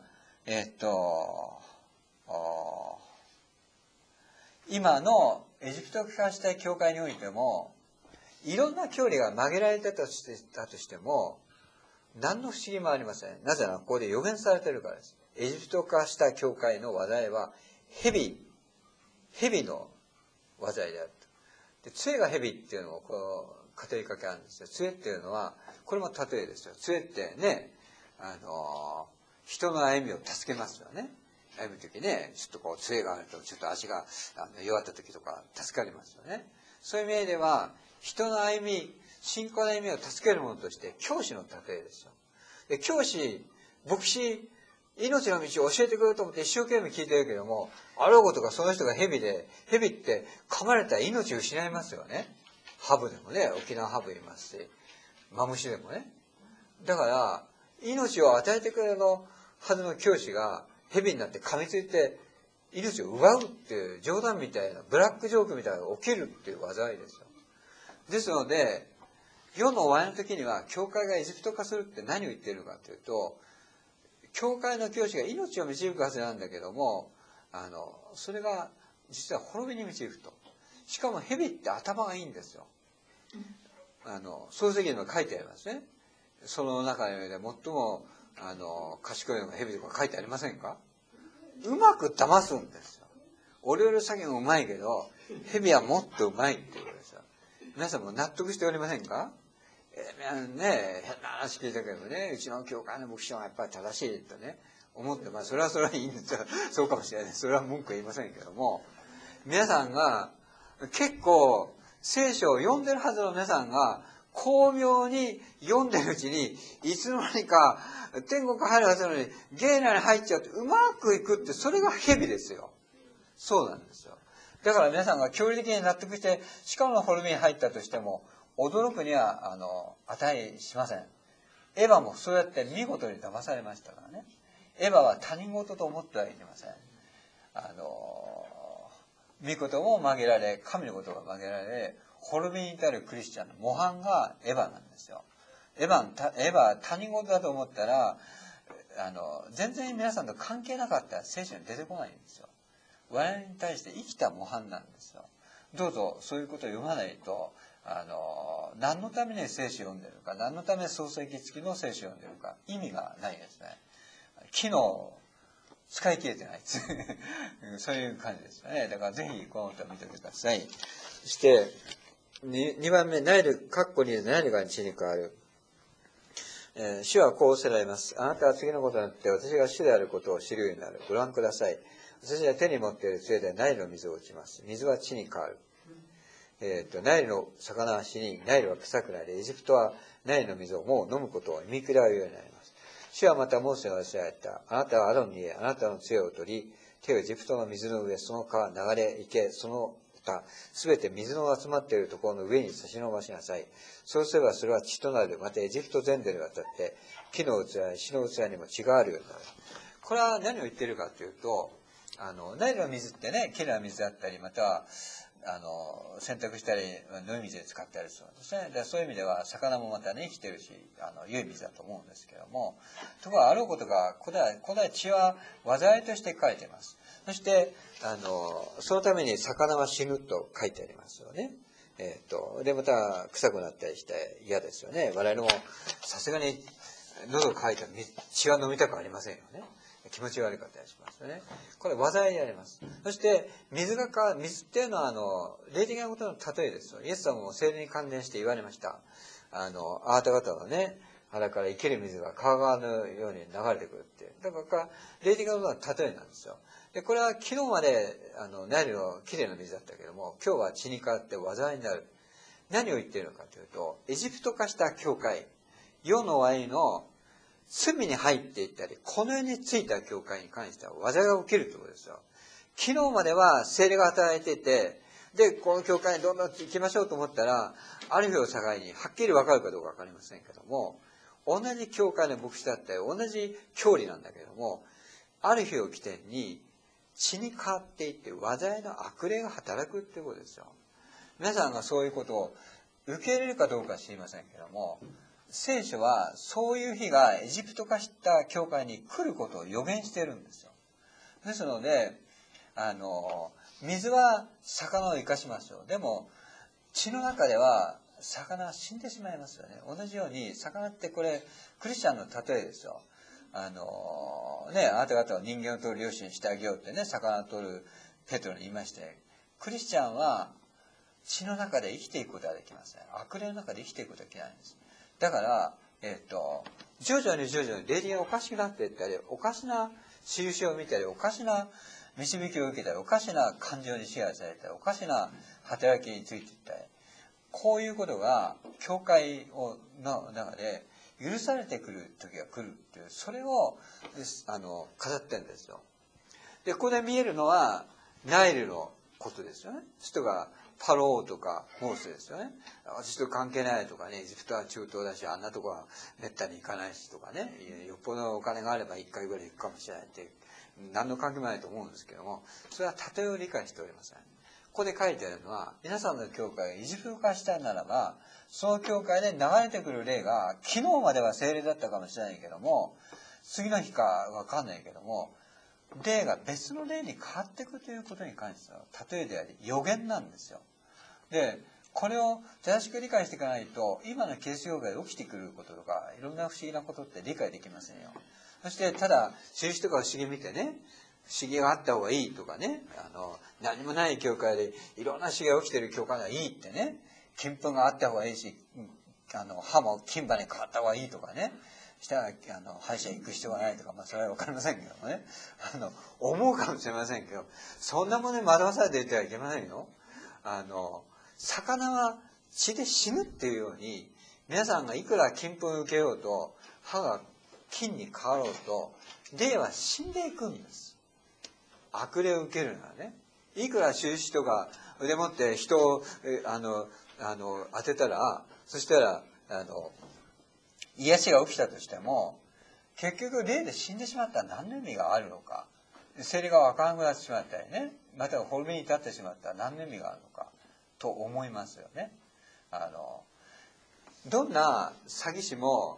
今のエジプト化した教会においても、いろんな教理が曲げられてたとしても、何の不思議もありません。なぜならここで予言されているからです。エジプト化した教会の話題は蛇の話題であると。で、杖が蛇っていうのをこう語りかけあるんですよ。杖っていうのはこれも例えですよ。杖ってね、人の歩みを助けますよね。歩む時ね、ちょっとこう杖があるとちょっと足が弱った時とか助かりますよね。そういう意味では人の歩み、信仰の歩みを助けるものとして教師の例えですよ。で、教師、牧師、命の道を教えてくれると思って一生懸命聞いてるけども、あろうことかその人が蛇で、蛇って噛まれたら命を失いますよね。ハブでもね、沖縄ハブいますし、マムシでもね。だから、命を与えてくれるはずの教師が蛇になって噛みついて命を奪うっていう冗談みたいな、ブラックジョークみたいなのが起きるっていう災いですよ。ですので、世の終わりの時には、教会がエジプト化するって何を言っているかというと、教会の教師が命を導くはずなんだけども、それが実は滅びに導くと。しかも蛇って頭がいいんですよ。創世記にも書いてありますね。その中で最も賢いのが蛇とか書いてありませんか？うまく騙すんですよ。俺より先もうまいけど、蛇はもっとうまいっていうことですよ。皆さんも納得しておりませんか？変な話聞いたけどね、うちの教会の牧師はやっぱり正しいとね、思って、それはいいんですよ。そうかもしれない。それは文句は言いませんけども、皆さんが結構聖書を読んでるはずの皆さんが、巧妙に読んでるうちに、いつの間にか天国入るはずなのに、ゲーナに入っちゃうとうまくいくって、それが蛇ですよ。そうなんですよ。だから皆さんが教理的に納得して、しかも滅びに入ったとしても、驚くには値しません。エヴァもそうやって見事に騙されましたからね。エヴァは他人事と思ってはいけません。御事も曲げられ、神のことが曲げられ、滅びに至るクリスチャンの模範がエヴァなんですよ。エヴァは他人事だと思ったら、全然皆さんと関係なかったら聖書に出てこないんですよ。我々に対して生きた模範なんですよ。どうぞそういうことを読まないと、何のために聖書を読んでるのか、何のため創世記付きの聖書を読んでるのか、意味がないですね。機能使い切れてないそういう感じですよね。だからぜひこの歌を見てください。そして2番目、ナイル、カッコにナイルが地に変わる。主はこうおっしゃられます。あなたは次のことによって私が主であることを知るようになる。ご覧ください。私は手に持っている杖でナイルの水を打ちます。水は地に変わる。ナイルの魚は死に、ナイルは臭くなり、エジプトはナイルの水をもう飲むことを見下るようになります。主はまたモーセがおっしゃられた。あなたはアロンに言え、あなたの杖を取り、手をエジプトの水の上、その川流れ行け、その他、すべて水の集まっているところの上に差し伸ばしなさい。そうすればそれは血となる。またエジプト全土にわたって、木の器や石の器にも血があるようになる。これは何を言っているかというと、ナイルの水ってね、きれいな水だったり、または、洗濯したり、飲み水で使ったりするんですね。でそういう意味では、魚もまたね、生きてるし、良い水だと思うんですけども、ところがあろうことが、古代血は災いとして書いています。そして、そのために魚は死ぬと書いてありますよね。で、また臭くなったりして嫌ですよね。我々もさすがに喉乾いたら血は飲みたくありませんよね。 気持ち悪かったりしますよね。これ災いであります。そして水っていうのは霊的なことの例えですよ。イエス様も聖霊に関連して言われました。あなた方のね、腹から生ける水が川側のように流れてくるっていう。だから霊的なことの例えなんですよ。で、これは昨日までナイルのきれいな水だったけども、今日は血に変わって災いになる。何を言っているのかというと、エジプト化した教会、世の終わりの罪に入っていったり、この世についた教会に関しては災いが起きるということですよ。昨日までは聖霊が働いていて、で、この教会にどんどん行きましょうと思ったら、ある日を境にはっきり分かるかどうか分かりませんけども、同じ教会の牧師だったり、同じ教理なんだけども、ある日を起点に血に変わっていって災いの悪霊が働くっていうことですよ。皆さんがそういうことを受け入れるかどうかは知りませんけども、聖書はそういう日がエジプト化した教会に来ることを予言しているんですよ。ですので、水は魚を生かしましょう。でも血の中では魚は死んでしまいますよね。同じように魚ってこれクリスチャンの例えですよ。あなた方は人間を取る漁師にしてあげようってね、魚を取るペトロに言いまして、クリスチャンは血の中で生きていくことはできません。悪霊の中で生きていくことはできないんです。だから、徐々に霊的がおかしくなっていったり、おかしな印を見たり、おかしな導きを受けたり、おかしな感情に支配されたり、おかしな働きについていったり、こういうことが教会の中で許されてくる時が来るっていう、それを語ってるんですよ。で、ここで見えるのはナイルのことですよね。人がパローとかモーセですよね。私と関係ないとかね、エジプトは中東だし、あんなとこはめったに行かないしとかね、よっぽどお金があれば1回ぐらい行くかもしれないって、何の関係もないと思うんですけども、それは例えを理解しておりません。ここで書いてあるのは、皆さんの教会がエジプト化したならば、その教会で流れてくる霊が、昨日までは聖霊だったかもしれないけども、次の日かわかんないけども、霊が別の霊に変わっていくということに関しては例えであり予言なんですよ。で、これを正しく理解していかないと、今のキリスト教会で起きてくることとか、いろんな不思議なことって理解できませんよ。そしてただ印とか不思議見てね、不思議があった方がいいとかね、何もない教会でいろんな不思議が起きてる教会がいいってね、金粉があった方がいいし、歯も金歯に変わった方がいいとかね、したら歯医者行く必要がないとか、それは分かりませんけどもね、思うかもしれませんけど、そんなものに惑わされていてはいけませんよ。魚は血で死ぬっていうように、皆さんがいくら金粉を受けようと、歯が金に変わろうと、霊は死んでいくんです。悪霊を受けるならね、いくら印とか腕持って人を当てたら、そしたら癒しが起きたとしても、結局霊で死んでしまったら何の意味があるのか、聖霊が分からなくなってしまったりね、または滅びに至ってしまったら何の意味があるのかと思いますよね。どんな詐欺師も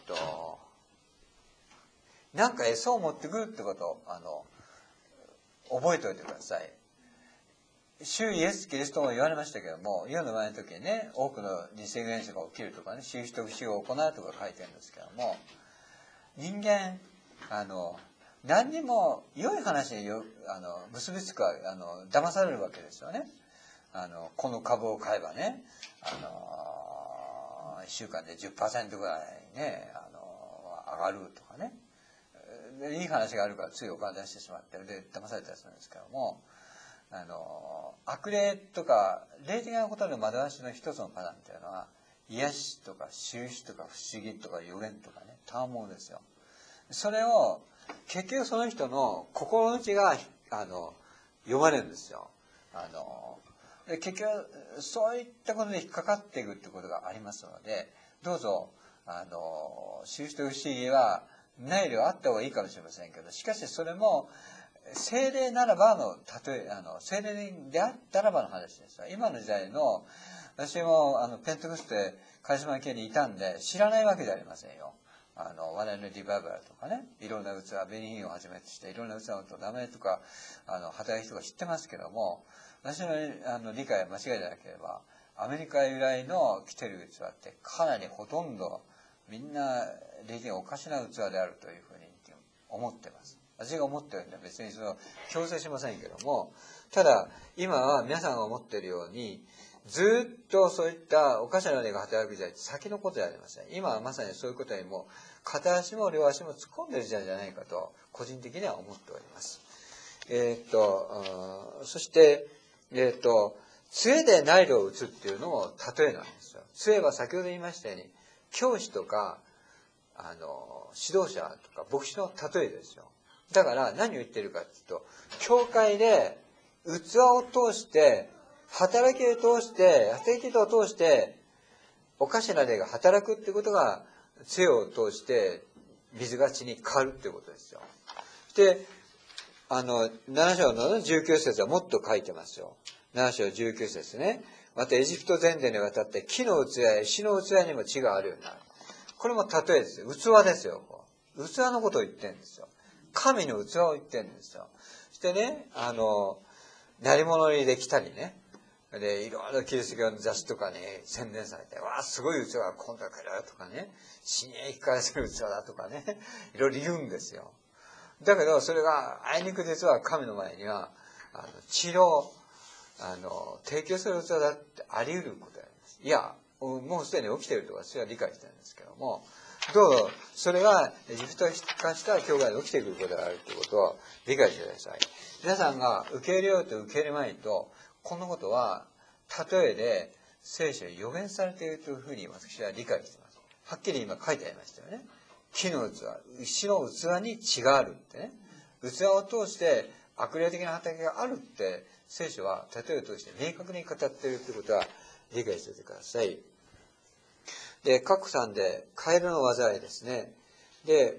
なんか餌を持ってくるってことを覚えておいてください。主イエス・キリストも言われましたけども、世の前の時にね、多くの偽現象が起きるとかね、印と不思議を行うとか書いてるんですけども、人間何にも良い話に結びつく騙されるわけですよね。この株を買えばね、1週間で 10% ぐらいね上がるとかね、でいい話があるからついお金出してしまってで騙されたりするんですけども、悪霊とか霊的なことの惑わしの一つのパターンというのは、癒しとか印とか不思議とか予言とかね、賜物ですよ。それを結局その人の心の内が読まれるんですよ。で結局そういったことに引っかかっていくってことがありますので、どうぞ印と不思議はない量あった方がいいかもしれませんけど、しかしそれも聖霊ならばの例え、聖霊であったらばの話です。今の時代の、私もペンテコステカリスマ系にいたんで知らないわけじゃありませんよ。我々のリバイバルとかね、いろんな器、ベニヒンをはじめとしていろんな器のダメとか働きとか知ってますけども、私の理解は間違いでなければ、アメリカ由来の来てる器ってかなりほとんどみんな霊的におかしな器であるというふうに思ってます。 私が思ってるんで別に強制しませんけども、ただ今は皆さんが思っているようにずっとそういったおかしな霊が働く時代って先のことではありません。今はまさにそういうことにも片足も両足も突っ込んでる時代じゃないかと個人的には思っております。そして、杖でナイルを打つっていうのも例えなんですよ。杖は先ほど言いましたように、教師とか、指導者とか牧師の例えですよ。だから何を言ってるかっていうと、教会で器を通して、働きを通して、おかしな霊が働くっていうことが、杖を通して水が血に変わるっていうことですよ。で、7章の19節はもっと書いてますよ。7章19節ね。またエジプト全土にわたって木の器や石の器にも血があるようになる。これも例えですよ。器ですよ。器のことを言ってるんですよ。神の器を言ってるんですよ。そしてね、鳴り物入りで来たりね。で、いろいろキリスト教の雑誌とかに宣伝されて、わあ、すごい器が今度は来るとかね、死に生き返する器だとかね、いろいろ言うんですよ。だけど、それが、あいにく実は神の前には、治療、提供する器だってあり得ることであります。いや、もうすでに起きていると私は理解してるんですけども、どうぞ、それがエジプト化した教会で起きてくることであるということを理解してください。皆さんが受け入れようと受け入れまいと、このことは、例えで聖書に予言されているというふうに私は理解しています。はっきり今書いてありましたよね。木の器、石の器に血があるってね。器を通して悪霊的な働きがあるって聖書は例えを通して明確に語っているということは理解しておいてください。で、各3でカエルの災いですね。で、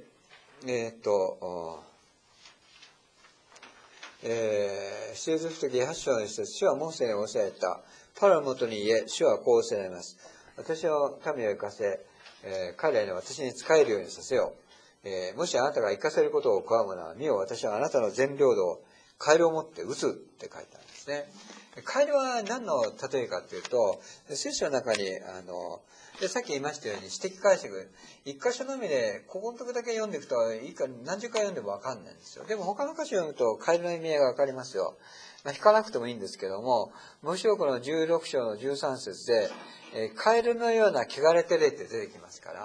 出エジプト記8章の一節、主はモーセに教えた。パロのもとに言え、主はこうおっしゃいます。私の民を生かせ、彼らに私に仕えるようにさせよう。もしあなたが生かせることを拒むなら、見よ、私はあなたの全領土をカエルを持って撃つって書いてあるんですね。カエルは何の例えかというと、聖書の中に、さっき言いましたように、私的解釈、一箇所のみで、ここのとこだけ読んでいくと、いいか何十回読んでもわかんないんですよ。でも他の箇所読むと、カエルの意味合いがわかりますよ。引かなくてもいいんですけども、むしろこの16章の13節で、カエルのような汚れて霊って出てきますから、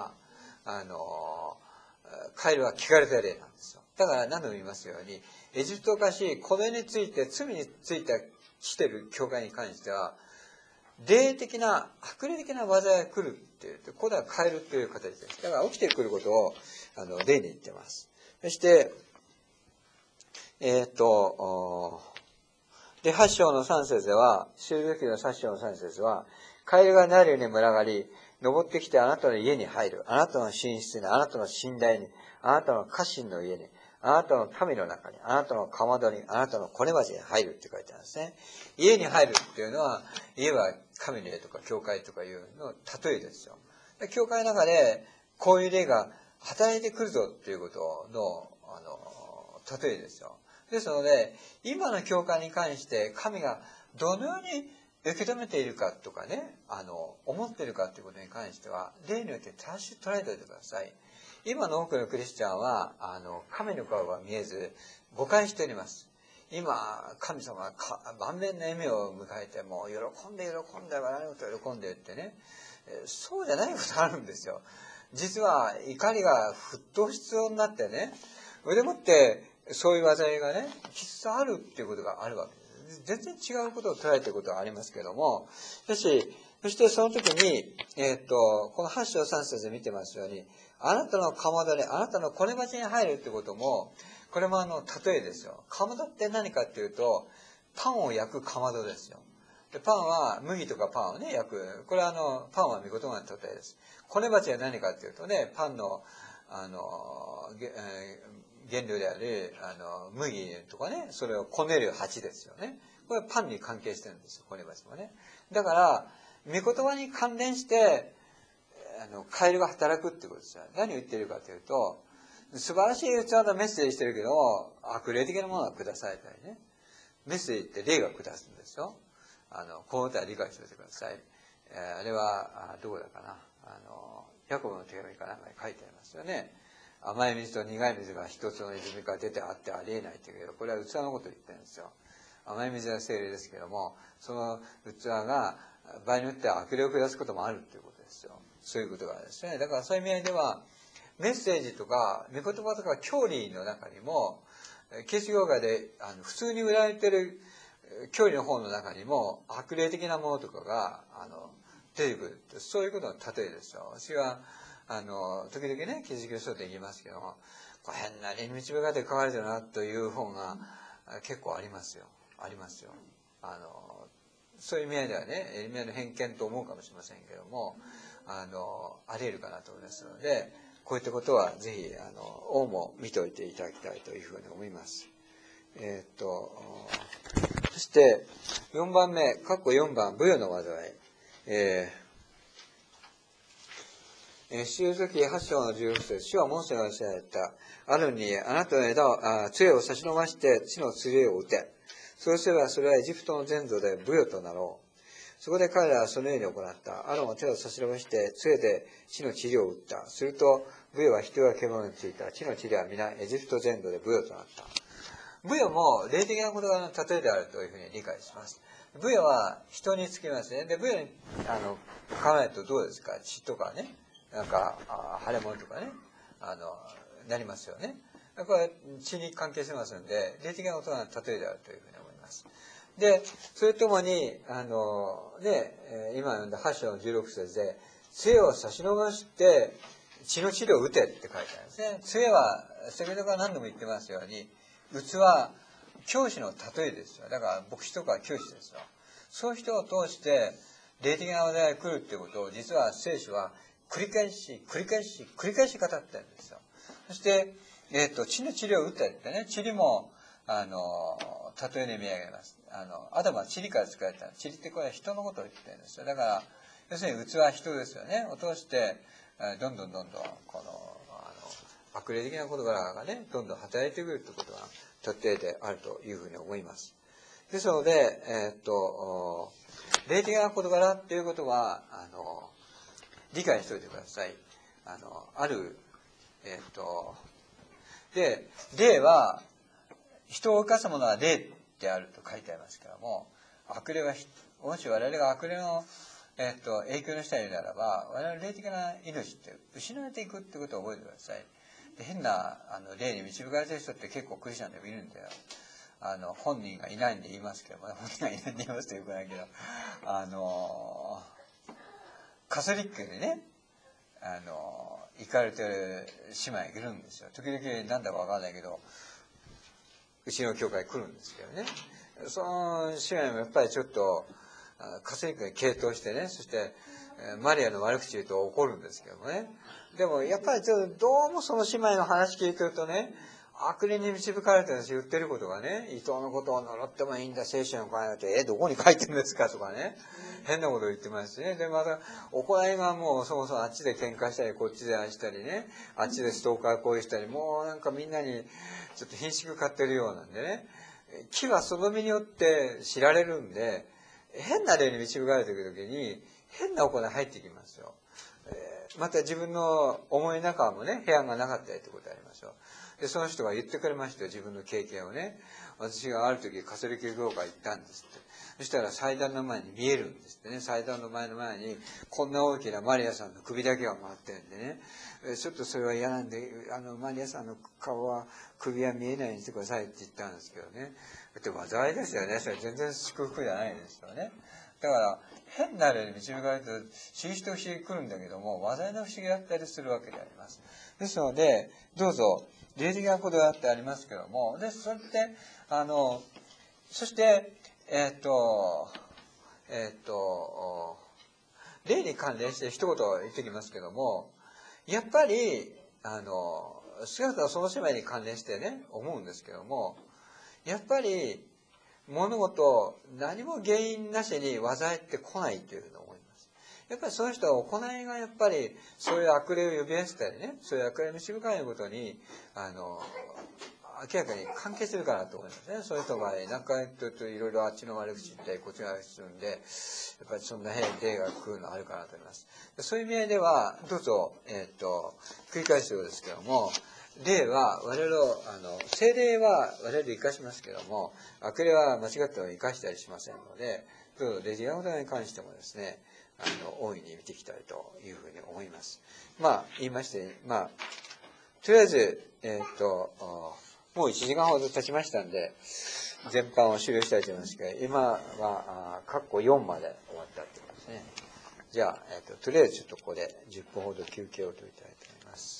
カエルは汚れた霊なんですよ。だから何度も言いますように、エジプト化し、これについて、罪について来てる教会に関しては、霊的な、悪霊的な災いが来るっていう、これはカエルという形です。だから起きてくることを、例に言ってます。そして、で、8章の3節では、出エジプト記の8章の3節は、カエルがなるように群がり、登ってきてあなたの家に入る。あなたの寝室に、あなたの寝台に、あなたの家臣の家に、あなたの民の中に、あなたのかまどに、あなたのこね鉢に入るって書いてあるんですね。家に入るっていうのは、家は神の家とか教会とかいうの例えですよ。教会の中で、こういう霊が働いてくるぞっていうことの、例えですよ。ですので、今の教会に関して神がどのように受け止めているかとかね、思っているかということに関しては、例によって正しく捉えておいてください。今の多くのクリスチャンは、神の顔が見えず、誤解しております。今、神様が満面の笑みを迎えて、もう喜んで、笑い事喜んでってね、そうじゃないことあるんですよ。実は怒りが沸騰しそうになってね、それでもってそういう災いがね、きっとあるっていうことがあるわけです。全然違うことを捉えていることはありますけども、そしてその時に、この8章3節で見てますように、あなたのかまどに、あなたのこね鉢に入るってことも、これも例えですよ。かまどって何かっていうと、パンを焼くかまどですよ。でパンは、麦とかパンをね、焼く。これはパンは御言葉の例えです。こね鉢は何かっていうとね、パンの、原料である、麦とかね、それをこねる鉢ですよね。これはパンに関係してるんですよ、こね鉢もね。だから、御言葉に関連して、カエルが働くってことですよ。何を言っているかというと、素晴らしい器のメッセージしてるけど、悪霊的なものが下されたりね。メッセージって霊が下すんですよ。この歌は理解しておいてください。あれは、どこだかな。ヤコブの手紙かなんかに書いてありますよね。 甘い水と苦い水が一つの泉から出てあってありえないというけど、これは器のことを言ってるんですよ。甘い水は清涼ですけども、その器が場合によっては悪霊を下すこともあるということですよ。そういうことがですね。だからそういう意味合いでは、メッセージとか御言葉とか教理の中にも、キリスト教会で普通に売られている教理の本の中にも悪霊的なものとかが出てくる、そういうことの例えですよ。私は時々ね、キリスト教書って言いますけども、これ変な霊に導かれて書かれてるなという本が結構ありますよ。ありますよ。そういう意味合いではね、意味合いの偏見と思うかもしれませんけども、あり得るかなと思いますので、こういったことはぜひ王も見ておいていただきたいというふうに思います。そして4番目、括弧4番、武勇の災い。出エゼキ8章の16節、主はモーセがおっしゃられた。アロンに、あなたの杖を差し伸ばして地の杖を打て。そうすればそれはエジプトの全土で武勇となろう。そこで彼らはそのように行った。アロンは手を差し伸ばして杖で地の塵を打った。すると武勇は人が獣についた。地の塵は皆エジプト全土で武勇となった。武勇も霊的な事柄の例えであるというふうに理解します。武勇は人につきますね。で、武勇に考えるとどうですか。血とかね、なんか腫れ物とかね、なりますよね。これは血に関係してますので、霊的な事柄の例えであるというふうに思います。で、それともに今読んだ8章の16節で、杖を差し伸ばして血の塵を打てって書いてあるんですね。杖は先ほどから何度も言ってますように、器は教師の例えですよ。だから牧師とか教師ですよ。そういう人を通して霊的な話題が来るっていうことを、実は聖書は繰り返し語ってるんですよ。そして血の塵を打てってね、塵も例えの意味合いがあります。アダムは塵から作られた。塵ってこれは人のことを言ってるんですよ。だから要するに器は人ですよね。を通してどんどんこの悪霊的な事柄がね、どんどん働いてくるということが例えであるというふうに思います。ですので、霊的な事柄っていうことは理解しておいてください。で、霊は人を犯すものは霊であると書いてありますけども、悪霊は、もし我々が悪霊の影響の下にいるならば、我々の霊的な命って失われていくってことを覚えてください。で、変な霊に導かれている人って結構クリスチャンでもいるんだよ。本人がいないんで言いますけども、本人がいないんで言いますとよくないけど、カソリックでね、行かれてる姉妹いるんですよ。時々なんだかわかんないけど、うちの教会来るんですけどね。その姉妹もやっぱりちょっとカソリックに傾倒してね、そしてマリアの悪口言うと怒るんですけどもね。でもやっぱりどうもその姉妹の話聞いてるとね、悪霊に導かれてるんです言ってることがね、伊藤のことを呪ってもいいんだ、聖書に書いてあって、どこに書いてるんですかとかね、変なこと言ってますしね。で、また、行いがもうそもそもあっちで喧嘩したり、こっちで愛したりね、あっちでストーカー行為したり、もうなんかみんなにちょっと品種買ってるようなんでね、木はその実によって知られるんで、変な霊に導かれていくときに、変な行い入ってきますよ。また自分の思いの中もね、部屋がなかったりということがありますよ。で、その人が言ってくれましたよ、自分の経験をね。私がある時カソリック教会行ったんですって。そしたら祭壇の前に見えるんですってね。祭壇の前にこんな大きなマリアさんの首だけが回ってるんでね。ちょっとそれは嫌なんで、マリアさんの顔は、首は見えないようにしてくださいって言ったんですけどね。だって災いですよね。それ全然祝福じゃないですよね。だから変な霊に導かれて不思議と不思議来るんだけども、災いの不思議だったりするわけであります。ですので、どうぞ霊的なことだってありますけども、でそしてそして霊に関連して一言言ってきますけども、やっぱり少なくともその姉妹に関連してね思うんですけども、やっぱり物事何も原因なしに災いって来ないというふうに思います。やっぱりその人は行いがやっぱりそういう悪霊を呼び出したりね、そういう悪霊に導かれることに明らかに関係するかなと思いますね。そういう人がなんかといろいろあっちの悪口言ったり、こっちの悪口するんで、やっぱりそんな変に例が来るのあるかなと思います。そういう意味合いでは、どうぞ、繰り返すようですけども、例は、我々の、聖霊は我々で生かしますけども、悪霊は間違っても生かしたりしませんので、どうぞ、レジアのことに関してもですね、大いに見ていきたいというふうに思います。言いまして、とりあえず、もう1時間ほど経ちましたんで、全般を終了したいと思いますけど、今は、括弧4まで終わったってことですね。じゃあ、とりあえずちょっとここで10分ほど休憩を取りたいと思います。